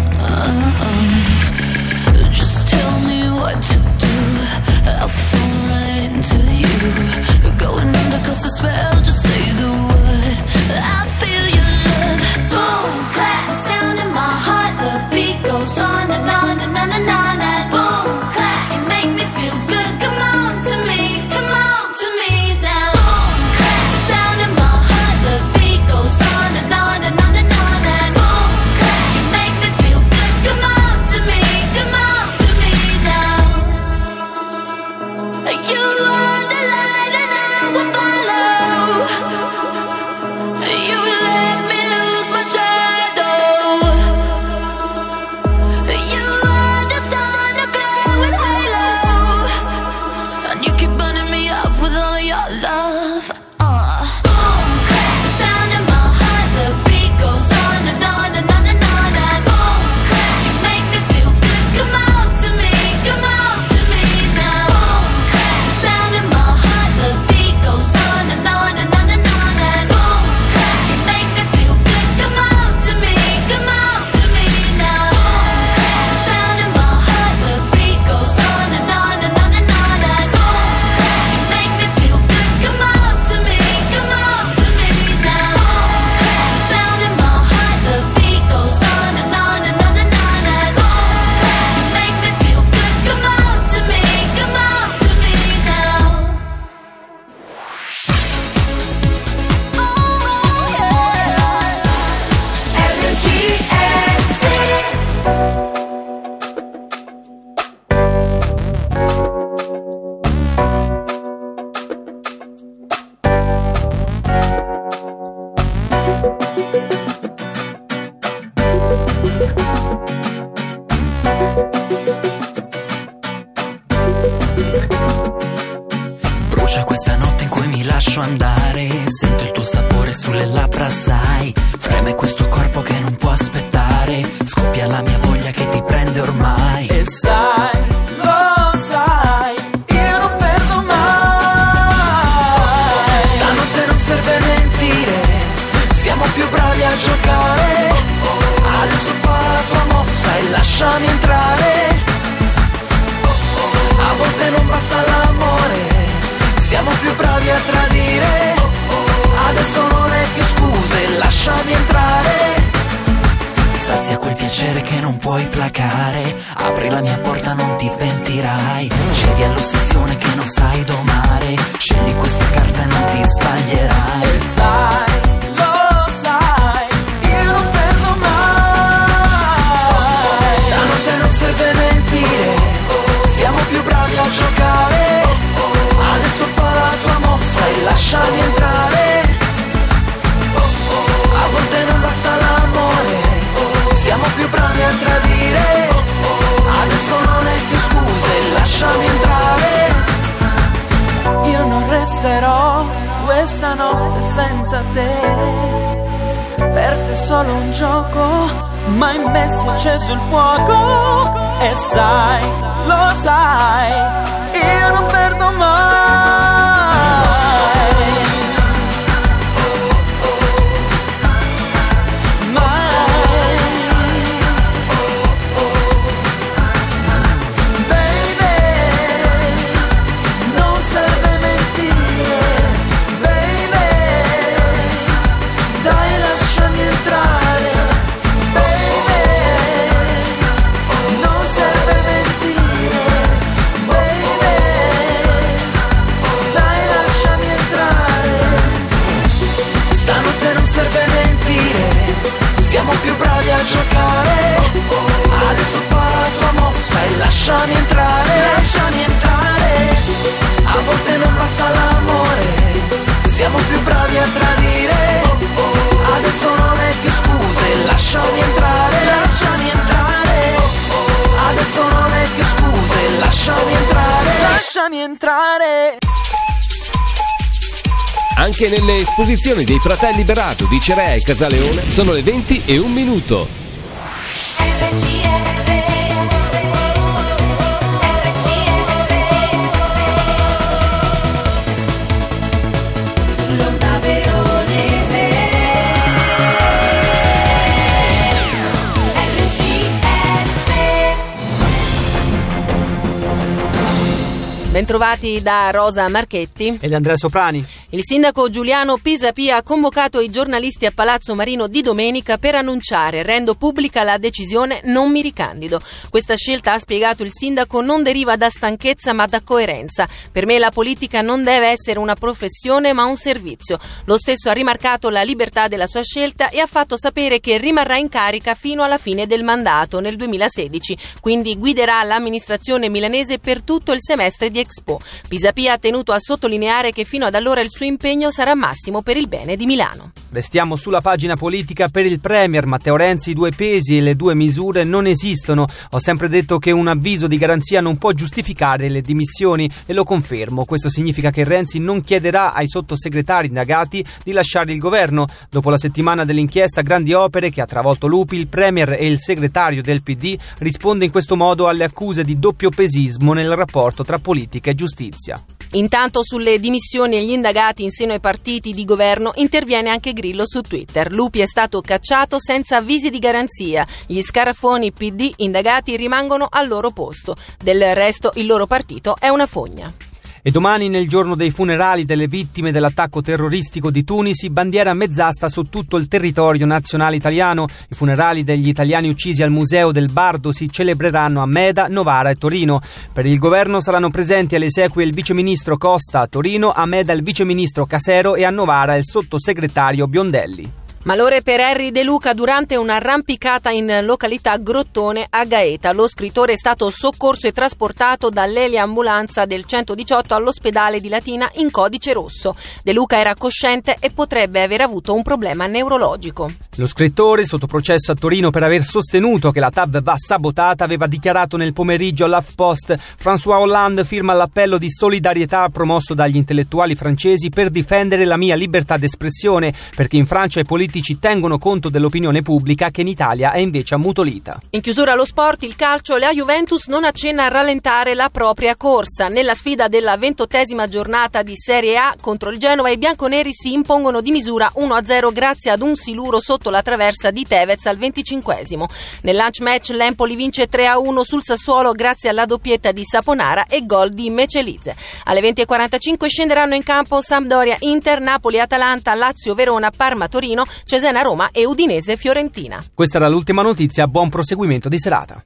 S11: Just tell me what to do, I'll fall right into you. Going under 'cause the spell, just say the word, I feel your love. Boom, clap, sound in my heart, the beat goes on and on and on and on and boom, clap, you make me feel good. Come on to me, come on to me now. Boom, clap, sound in my heart, the beat goes on and on and on and on and boom, clap, you make me feel good. Come on to me, come on to me now. You are the light and I will follow. You let me lose my shadow. You are the sun, a glowing halo, and you keep burning me up with all your love. Uh. Boom, clap, sound in my heart, the beat goes on and on and on and on and boom, clap, you make me feel good. Come on to me, come on to me now. Boom, clap, sound in my heart, the beat goes on and on and on and on and boom, clap, you make me feel good. Come on to me, come on to me now. Boom, clap, sound in my heart, the beat goes on and on and on and on and boom, clap, you make me feel good. Come on to me, come on to me now. Boom, clap, sound in my heart, the beat goes on and on and on and on and boom, clap, you make me feel good. Come on to me, come on to me now. R C S.
S6: Brucia questa notte in cui mi lascio andare, sento il tuo sapore sulle labbra, sai, freme questo corpo che non può aspettare, scoppia la mia voglia che ti prende ormai.
S5: E sai, lo sai, io non perdo mai.
S6: Stanotte non serve mentire, siamo più bravi a giocare, adesso fa la tua mossa e lasciami entrare. A volte non basta l'amore, siamo più bravi a tradire, adesso non hai più scuse, lasciami entrare. puoi placare. Apri la mia porta, non ti pentirai. Cedi all'ossessione che non sai domare. Scegli questa carta e non ti sbaglierai.
S25: E sai, lo sai, io non perdo mai. Stanotte non serve mentire, siamo più bravi a giocare. Adesso fa la tua mossa e lasciami entrare. A volte non basta l'amore, siamo più bravi a tradire. Adesso non hai più scuse, lasciami entrare. Io non resterò questa notte senza te. Per te è solo un gioco, ma in me si è acceso il fuoco. E sai, lo sai, io non perdo mai. Siamo più bravi a giocare. Adesso fa la tua mossa e lasciami entrare. Lasciami entrare. A volte non basta l'amore, siamo più bravi a tradire. Adesso non hai più scuse, lasciami entrare. Lasciami entrare. Adesso non hai più scuse, lasciami entrare. Lasciami entrare.
S1: Anche nelle esposizioni dei fratelli Berato di Cerea e Casaleone sono le venti e un minuto.
S11: L'onda veronese R C S.
S8: Bentrovati da Rosa Marchetti
S14: e da Andrea Soprani.
S8: Il sindaco Giuliano Pisapia ha convocato i giornalisti a Palazzo Marino di domenica per annunciare: rendo pubblica la decisione, non mi ricandido. Questa scelta, ha spiegato il sindaco, non deriva da stanchezza ma da coerenza. Per me la politica non deve essere una professione ma un servizio. Lo stesso ha rimarcato la libertà della sua scelta e ha fatto sapere che rimarrà in carica fino alla fine del mandato nel duemilasedici, quindi guiderà l'amministrazione milanese per tutto il semestre di Expo. Pisapia ha tenuto a sottolineare che fino ad allora il suo impegno sarà massimo per il bene di Milano.
S14: Restiamo sulla pagina politica. Per il premier Matteo Renzi i due pesi e le due misure non esistono. Ho sempre detto che un avviso di garanzia non può giustificare le dimissioni e lo confermo. Questo significa che Renzi non chiederà ai sottosegretari indagati di lasciare il governo. Dopo la settimana dell'inchiesta Grandi Opere che ha travolto Lupi, il premier e il segretario del P D risponde in questo modo alle accuse di doppiopesismo nel rapporto tra politica e giustizia.
S8: Intanto sulle dimissioni e gli indagati in seno ai partiti di governo interviene anche Grillo su Twitter. Lupi è stato cacciato senza avvisi di garanzia. Gli scarafoni P D indagati rimangono al loro posto. Del resto il loro partito è una fogna.
S14: E domani, nel giorno dei funerali delle vittime dell'attacco terroristico di Tunisi, bandiera mezzasta su tutto il territorio nazionale italiano. I funerali degli italiani uccisi al Museo del Bardo si celebreranno a Meda, Novara e Torino. Per il governo saranno presenti alle esequie il viceministro Costa a Torino, a Meda il viceministro Casero e a Novara il sottosegretario Biondelli.
S8: Malore per Harry De Luca durante un'arrampicata in località Grottone a Gaeta. Lo scrittore è stato soccorso e trasportato dall'eliambulanza del centodiciotto all'ospedale di Latina in codice rosso. De Luca era cosciente e potrebbe aver avuto un problema neurologico.
S14: Lo scrittore, sotto processo a Torino per aver sostenuto che la T A V va sabotata, aveva dichiarato nel pomeriggio all'HuffPost: François Hollande firma l'appello di solidarietà promosso dagli intellettuali francesi per difendere la mia libertà d'espressione, perché in Francia i politici tengono conto dell'opinione pubblica che in Italia è invece ammutolita.
S8: In chiusura allo sport, il calcio, la Juventus non accenna a rallentare la propria corsa. Nella sfida della ventottesima giornata di Serie A contro il Genova, i bianconeri si impongono di misura uno a zero grazie ad un siluro sotto la traversa di Tevez al venticinquesimo. Nel lunch match l'Empoli vince tre a uno sul Sassuolo grazie alla doppietta di Saponara e gol di Mecelize. Alle venti e quarantacinque scenderanno in campo Sampdoria Inter, Napoli Atalanta, Lazio Verona, Parma Torino, Cesena Roma e Udinese Fiorentina.
S14: Questa era l'ultima notizia, buon proseguimento di serata.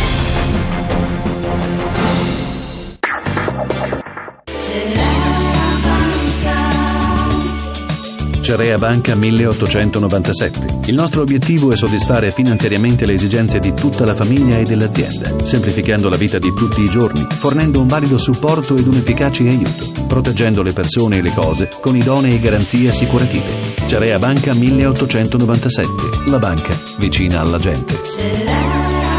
S10: Cerea Banca milleottocentonovantasette. Il nostro obiettivo è soddisfare finanziariamente le esigenze di tutta la famiglia e dell'azienda, semplificando la vita di tutti i giorni, fornendo un valido supporto ed un efficace aiuto, proteggendo le persone e le cose con idonee garanzie assicurative. Cerea Banca milleottocentonovantasette. La banca vicina alla gente.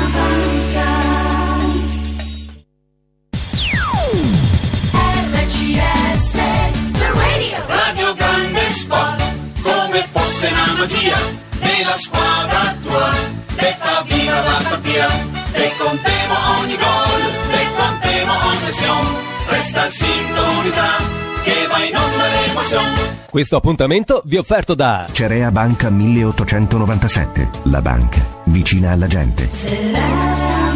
S5: Magia della squadra tua, te fa viva la partita, te contemo ogni gol, te contemo ogni azione, resta sintonizzato che va in onda l'emozione.
S1: Questo appuntamento vi è offerto da
S3: Cerea Banca milleottocentonovantasette, la banca vicina alla gente.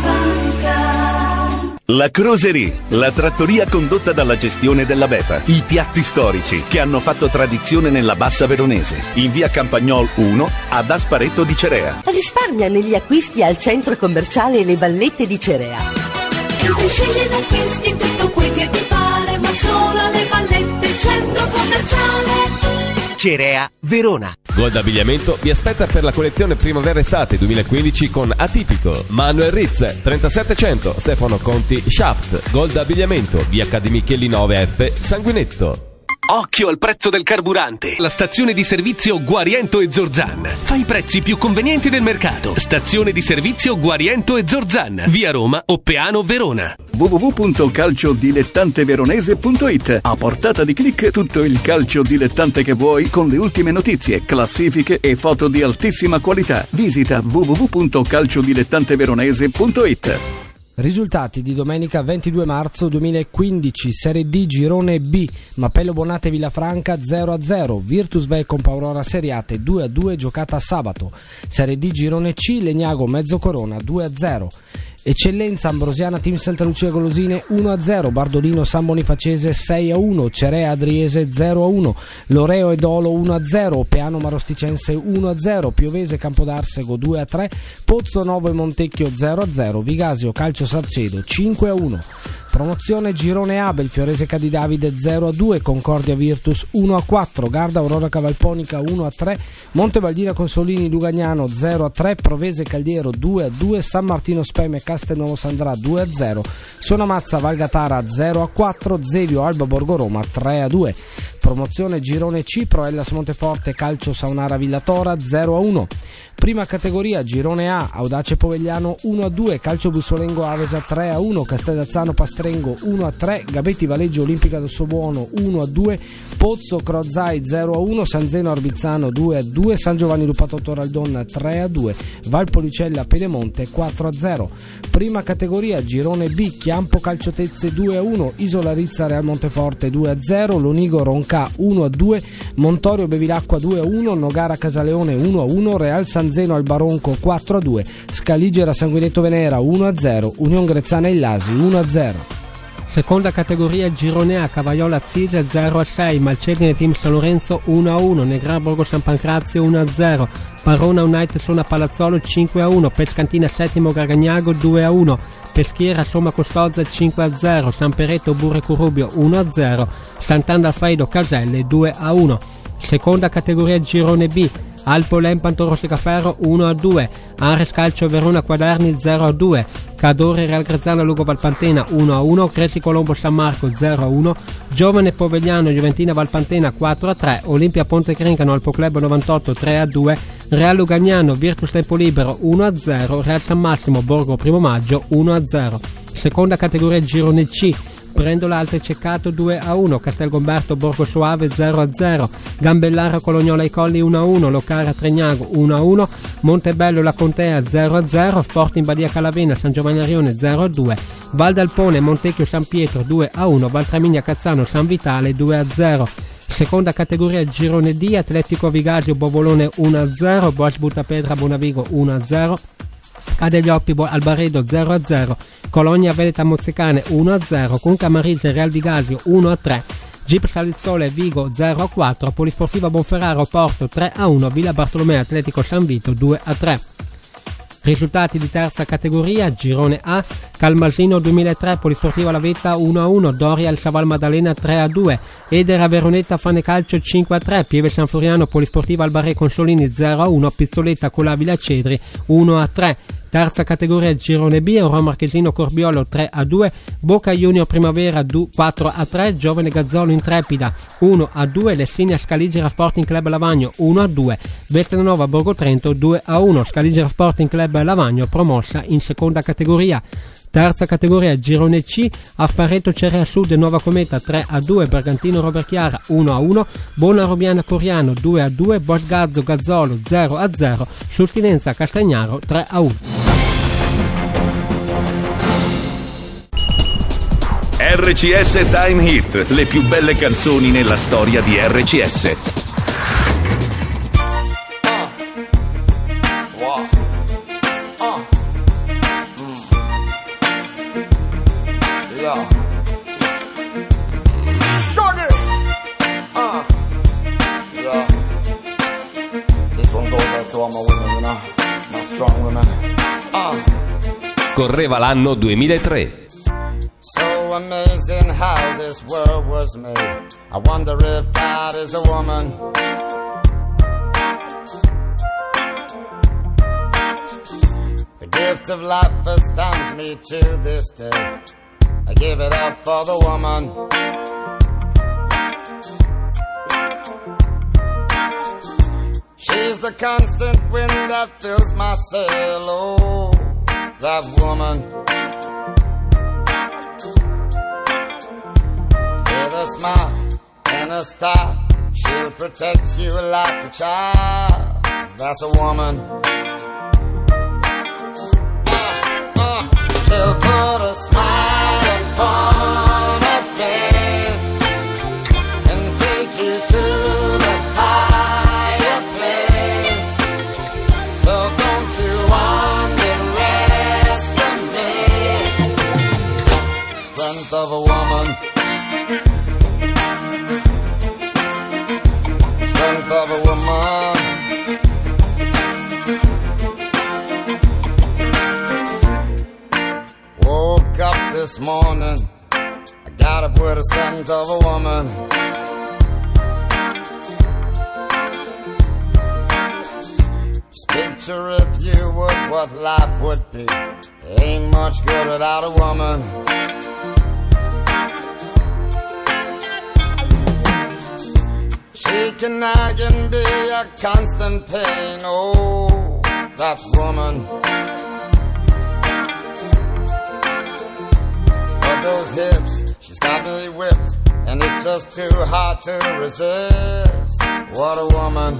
S12: La Croserie, la trattoria condotta dalla gestione della Bepa. I piatti storici che hanno fatto tradizione nella Bassa Veronese. In via Campagnol uno ad Asparetto di Cerea.
S16: Risparmia negli acquisti al centro commerciale Le Vallette di Cerea.
S11: E scegli ed acquisti tutto quel che ti pare, ma solo alle Vallette, centro commerciale
S17: Cerea Verona.
S1: Gold Abbigliamento vi aspetta per la collezione primavera-estate duemilaquindici con Atipico, Manuel Ritz, trentasettecento, Stefano Conti, Shaft. Gold Abbigliamento, via Accademicheli nove F, Sanguinetto.
S18: Occhio al prezzo del carburante. La stazione di servizio Guariento e Zorzan fa i prezzi più convenienti del mercato. Stazione di servizio Guariento e Zorzan, via Roma, Oppeano, Verona.
S24: w w w punto calciodilettanteveronese punto it. A portata di clic tutto il calcio dilettante che vuoi, con le ultime notizie, classifiche e foto di altissima qualità. Visita w w w punto calciodilettanteveronese punto it.
S26: Risultati di domenica ventidue marzo duemilaquindici, Serie D Girone B, Mappello Bonate Villafranca zero a zero, Virtus Vecchio Aurora Seriate due a due giocata sabato, Serie D Girone C Legnago Mezzocorona due a zero, Eccellenza Ambrosiana Team Santa Lucia Golosine uno a zero, Bardolino San Bonifacese sei a uno, Cerea Adriese zero a uno, Loreo e Dolo uno a zero, Peano Marosticense uno a zero, Piovese Campodarsego due a tre, Pozzo Novo e Montecchio zero a zero, Vigasio Calcio Sarcedo cinque a uno. Promozione Girone A, Belfiorese Cadidavide zero a due, Concordia Virtus uno a quattro, Garda Aurora Cavalponica uno a tre, Montebaldina Consolini Lugagnano zero a tre, Provese Caldiero due a due, San Martino Speme Castelnuovo Sandrà due a zero, Sonamazza Valgatara zero a quattro, Zevio Alba Borgoroma tre a due. Promozione Girone C, Proellas Monteforte Calcio Saunara Villatora zero a uno. Prima categoria Girone A, Audace Povegliano uno a due, Calcio Bussolengo Avesa tre a uno, Castellazzano Pastrengo uno a tre, Gabetti Valeggio Olimpica del Sobuono uno a due, Pozzo Crozai zero a uno, San Zeno Arbizzano due a due, San Giovanni Lupato Toraldon tre a due, Valpolicella Pedemonte quattro a zero. Prima categoria Girone B, Chiampo Calciotezze due a uno, Isola Rizza Real Monteforte due a zero, Lonigo Ronca uno a due, Montorio Bevilacqua due a uno, Nogara Casaleone uno a uno, Real San Zeno al Baronco quattro a due, Scaligera Sanguinetto Venera uno a zero, Union Grezzana Illasi uno a zero.
S27: Seconda categoria Girone A, Cavaiola Zise zero a sei, Malcedine Team San Lorenzo uno a uno, Negrar Borgo San Pancrazio uno a zero, Parona United Sona Palazzolo cinque a uno, Pescantina Settimo Gargagnago due a uno, Peschiera Somma Custozza cinque a zero, San Peretto Burre Curubio uno a zero, Sant'Andalfredo Caselle due a uno. Seconda categoria Girone B, Alpo Lempanto Rossicaferro uno a due, Ares Calcio Verona Quaderni zero a due, Cadore Real Grazzana Lugo Valpantena uno a uno, Cresi Colombo San Marco zero a uno, Giovane Povegliano Juventina Valpantena quattro a tre, Olimpia Ponte Crincano Alpo Club novantotto tre a due, Real Lugagnano Virtus Tempo Libero uno a zero, Real San Massimo Borgo Primo Maggio uno a zero. Seconda categoria Girone C, Brendola Alte Ceccato due a uno, Castelgomberto Borgo Soave zero a zero, Gambellara Colognola ai Colli uno a uno, Locara Tregnago uno a uno, Montebello La Contea zero a zero, Sporting Badia Calavena San Giovanni Arione zero a due, Val d'Alpone Montecchio San Pietro due a uno, Valtraminia Cazzano San Vitale due a zero. Seconda categoria Girone D, Atletico Vigasio Bovolone uno a zero, Bosch Buttapedra Bonavigo uno a zero, Cadeglioppi Albaredo zero a zero, Colonia Veneta Mozzecane uno a zero, Conca Marise Real Vigasio uno a tre, Jeep Salizzole Vigo zero a quattro, Polisportiva Bonferraro Porto tre a uno, Villa Bartolomeo Atletico San Vito due a tre. Risultati di terza categoria, girone A, Calmasino duemilatré, Polisportiva La Vetta uno a uno, Doria il Saval Maddalena tre a due, Edera Veronetta Fane Calcio cinque a tre, Pieve San Floriano Polisportiva Albarré Consolini zero a uno, Pizzoletta Colavila Cedri uno a tre. Terza categoria girone B, Roma Marchesino Corbiolo tre a due, Boca Junior Primavera quattro a tre, Giovane Gazzolo Intrepida uno a due, Lessinia Scaligera Sporting Club Lavagno uno a due, Vestanova Borgo Trento due a uno, Scaligera Sporting Club Lavagno promossa in seconda categoria. Terza categoria girone C, Affaretto Cerea Sud Nuova Cometa tre a due, Bergantino Robert Chiara uno a uno, Bona Robiana Coriano due a due, Bosgazzo Gazzolo zero a zero, Sultinenza Castagnaro tre a uno.
S12: R C S Time Hit, le più belle canzoni nella storia di R C S.
S1: Correva l'anno duemilatré.
S9: So amazing how this world was made. I wonder if God is a woman. The gift of life astounds me to this day. I give it up for the woman. She's the constant wind that fills my sail. Oh, that woman. With a smile and a star, she'll protect you like a child. That's a woman. Uh, uh, she'll put a smile upon her face and take you to the higher place. So don't you underestimate the strength of a woman. Strength of a woman. Woke up this morning, I got up with a scent of a woman. Just picture if you would what life would be. Ain't much good without a woman. She can nag and be a constant pain. Oh, that woman. But those hips, she's got me whipped, and it's just too hard to resist. What a woman.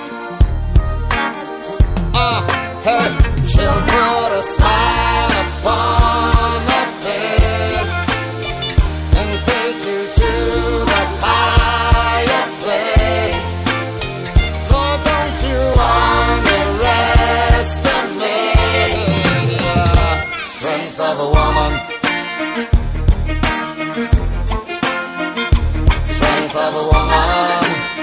S9: Ah, uh, hey, she'll put a smile upon her face and take you to the higher place. So don't you underestimate the strength of a woman. Strength of a woman.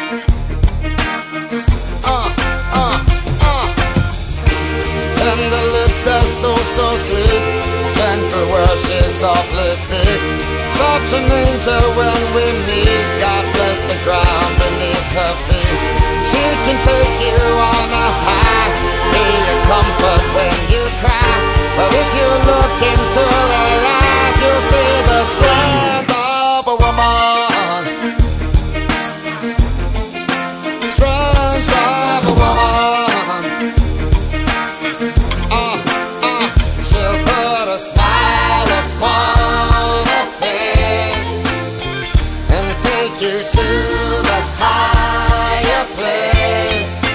S9: Uh, uh, uh. Tender lips, they're so, so sweet. Gentle where she softly speaks. Such an angel when we meet. God bless the ground beneath her feet. She can take you on a high, be a comfort when you cry. But if you look into her eyes, you'll see the strength of a woman. Strength of a woman. Uh, uh, she'll put a smile upon her face and take you to the higher place.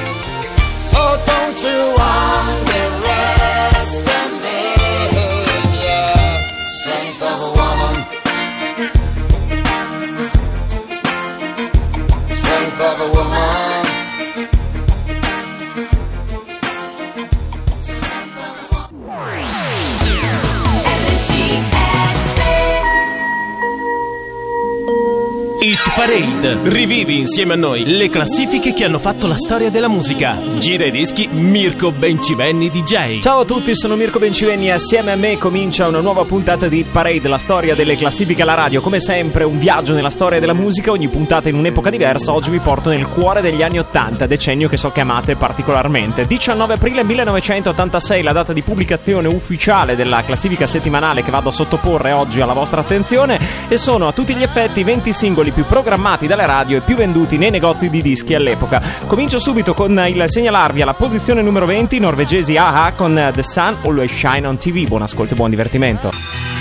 S2: Hit Parade. Rivivi insieme a noi le classifiche che hanno fatto la storia della musica. Gira i dischi Mirko Bencivenni D J.
S13: Ciao a tutti, sono Mirko Bencivenni e assieme a me comincia una nuova puntata di Hit Parade, la storia delle classifiche alla radio. Come sempre un viaggio nella storia della musica, ogni puntata in un'epoca diversa. Oggi vi porto nel cuore degli anni ottanta, decennio che so che amate particolarmente. diciannove aprile millenovecentottantasei, la data di pubblicazione ufficiale della classifica settimanale che vado a sottoporre oggi alla vostra attenzione, e sono a tutti gli effetti venti singoli più programmati dalle radio e più venduti nei negozi di dischi all'epoca. Comincio subito con il segnalarvi alla posizione numero venti i norvegesi A-ha con The Sun Always Shine on T V. Buon ascolto e buon divertimento.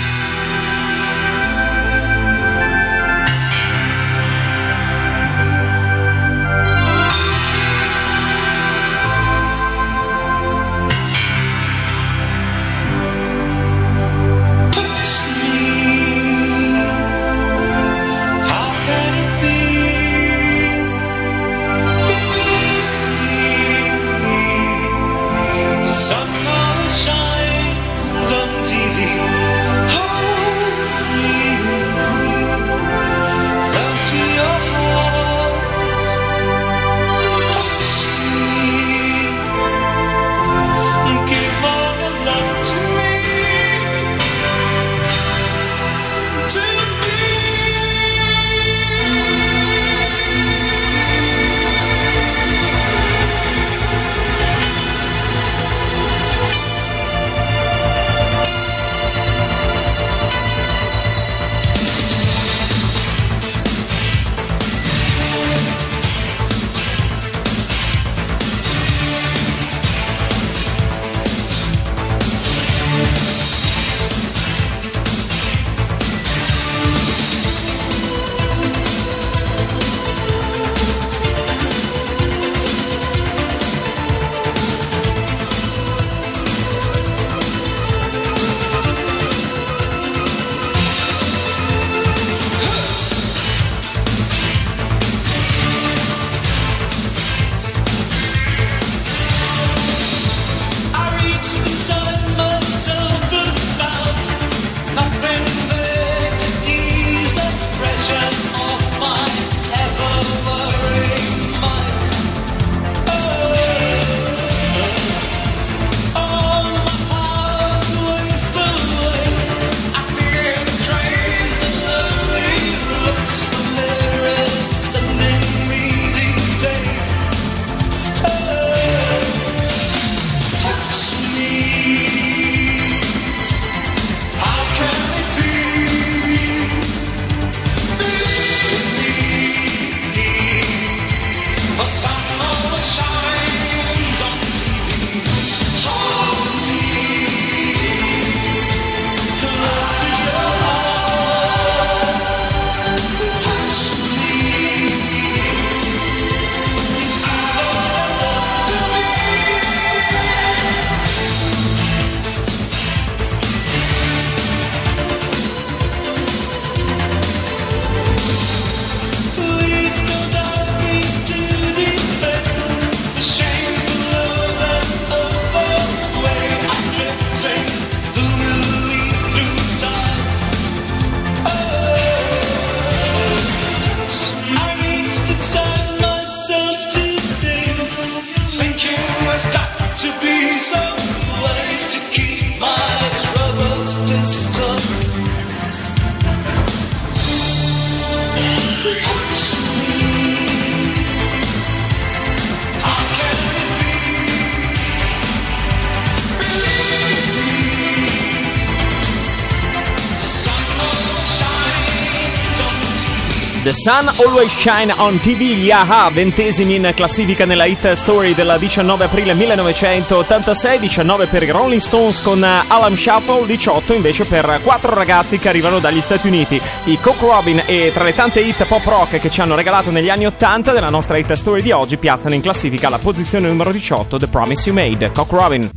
S13: The Sun Always Shine on T V, gli A-ha, ventesimi in classifica nella Hit Story del diciannove aprile millenovecentottantasei, diciannove per i Rolling Stones con Alarm Shuffle, diciotto invece per quattro ragazzi che arrivano dagli Stati Uniti, i Coke Robin, e tra le tante hit pop rock che ci hanno regalato negli anni ottanta della nostra Hit Story di oggi piazzano in classifica alla posizione numero diciotto The Promise You Made, Coke Robin.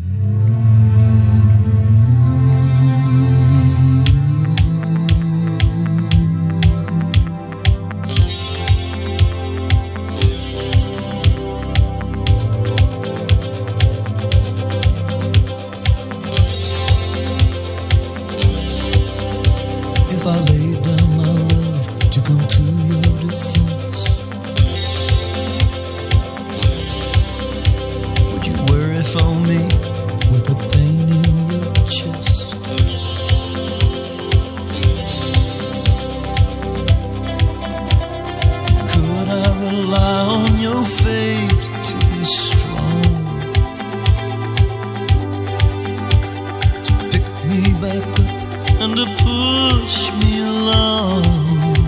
S19: If I laid down my love
S25: to come to your defense? Would you worry for me with the pain in your chest? Could I rely on your faith to be strong, to pick me back up and to push me along?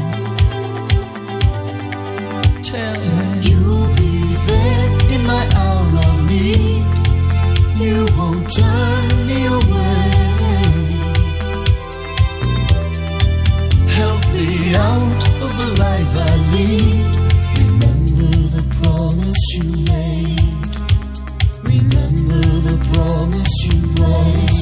S25: Tell me you'll be there in my hour of need. You won't turn me away. Help me out of the life I lead. Remember the promise you made. Remember the promise you made.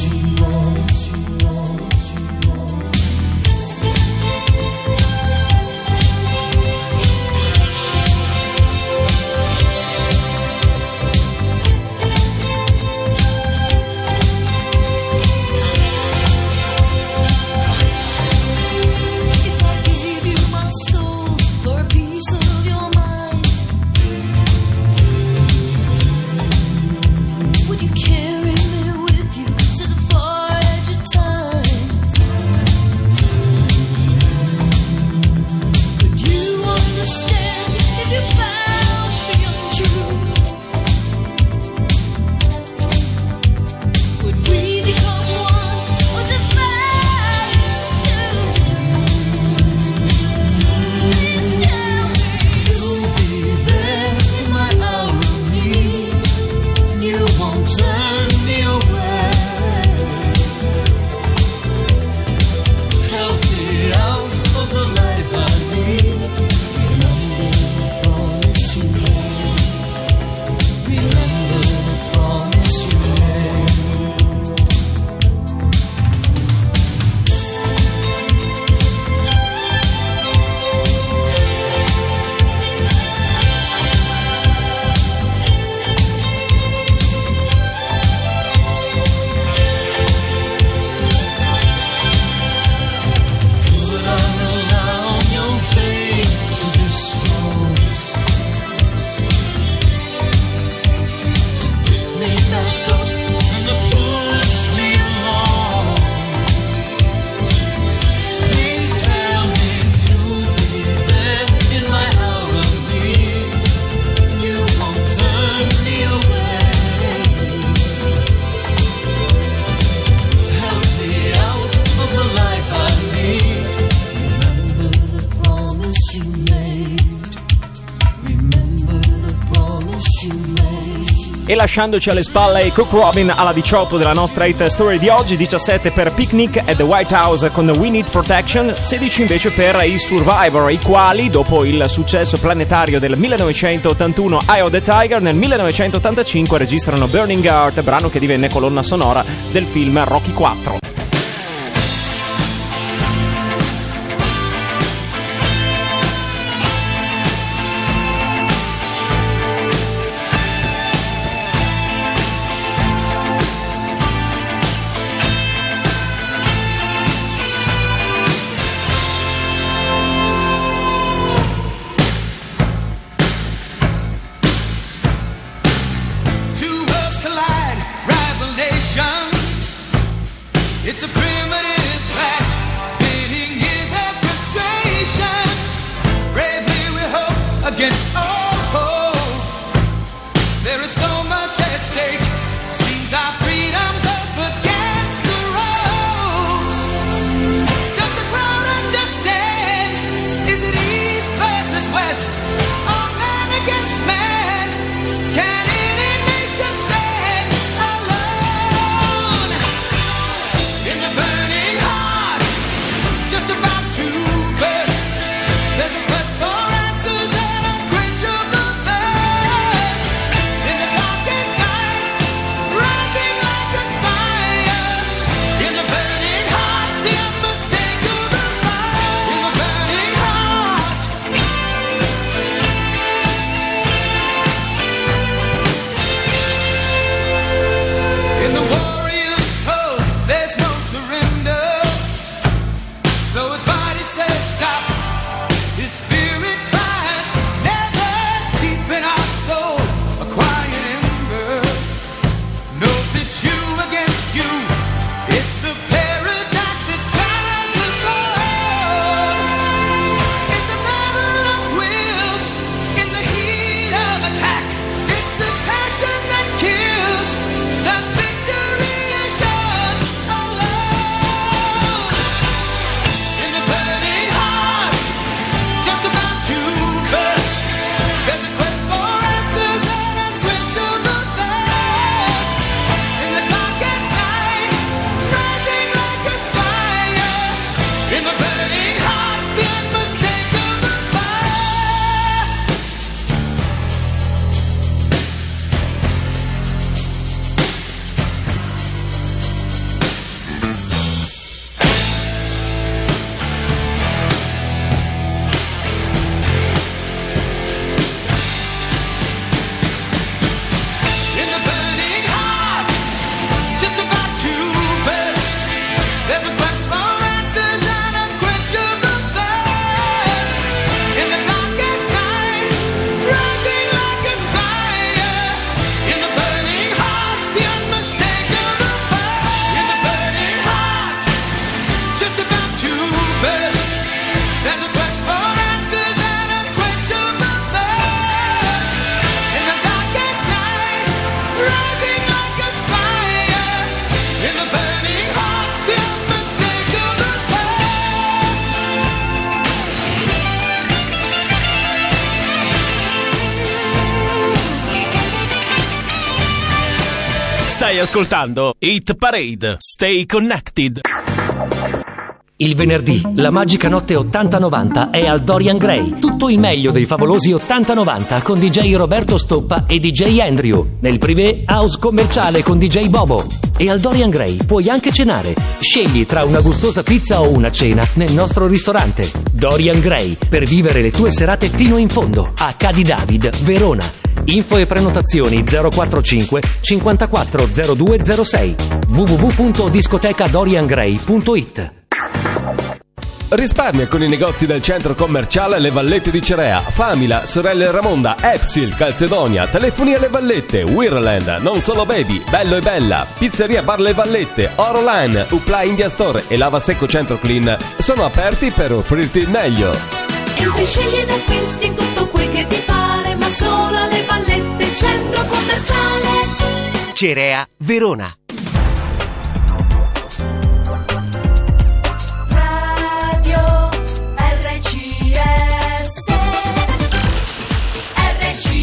S13: E lasciandoci alle spalle Cook Robin alla diciotto della nostra hit story di oggi, diciassette per Picnic at the White House con We Need Protection, sedici invece per i Survivor, i quali dopo il successo planetario del millenovecentottantuno Eye of the Tiger, nel millenovecentottantacinque registrano Burning Heart, brano che divenne colonna sonora del film Rocky quattro.
S25: Two worlds collide, rival nations.
S2: Stai ascoltando Hit Parade. Stay connected.
S4: Il venerdì, la magica notte ottanta novanta è al Dorian Gray. Tutto il meglio dei favolosi ottanta novanta con D J Roberto Stoppa e D J Andrew. Nel privé, house commerciale con D J Bobo. E al Dorian Gray puoi anche cenare. Scegli tra una gustosa pizza o una cena nel nostro ristorante. Dorian Gray, per vivere le tue serate fino in fondo. A Cadi David, Verona. Info e prenotazioni zero quarantacinque cinquantaquattro zero due zero sei. w w w punto discoteca dorian gray punto it.
S1: Risparmia con i negozi del centro commerciale Le Vallette di Cerea, Famila, Sorelle Ramonda, Epsil, Calzedonia, Telefonia Le Vallette, Wirland, Non Solo Baby, Bello e Bella, Pizzeria Bar Le Vallette, Oroline, Upla India Store e Lava Secco Centro Clean sono aperti per offrirti il meglio.
S11: Entri, scegli ed acquisti tutto quel che ti pare, ma solo alle Vallette, centro commerciale
S17: Cerea, Verona.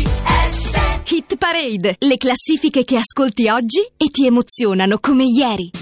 S15: Hit Parade, le classifiche che ascolti oggi e ti emozionano come ieri.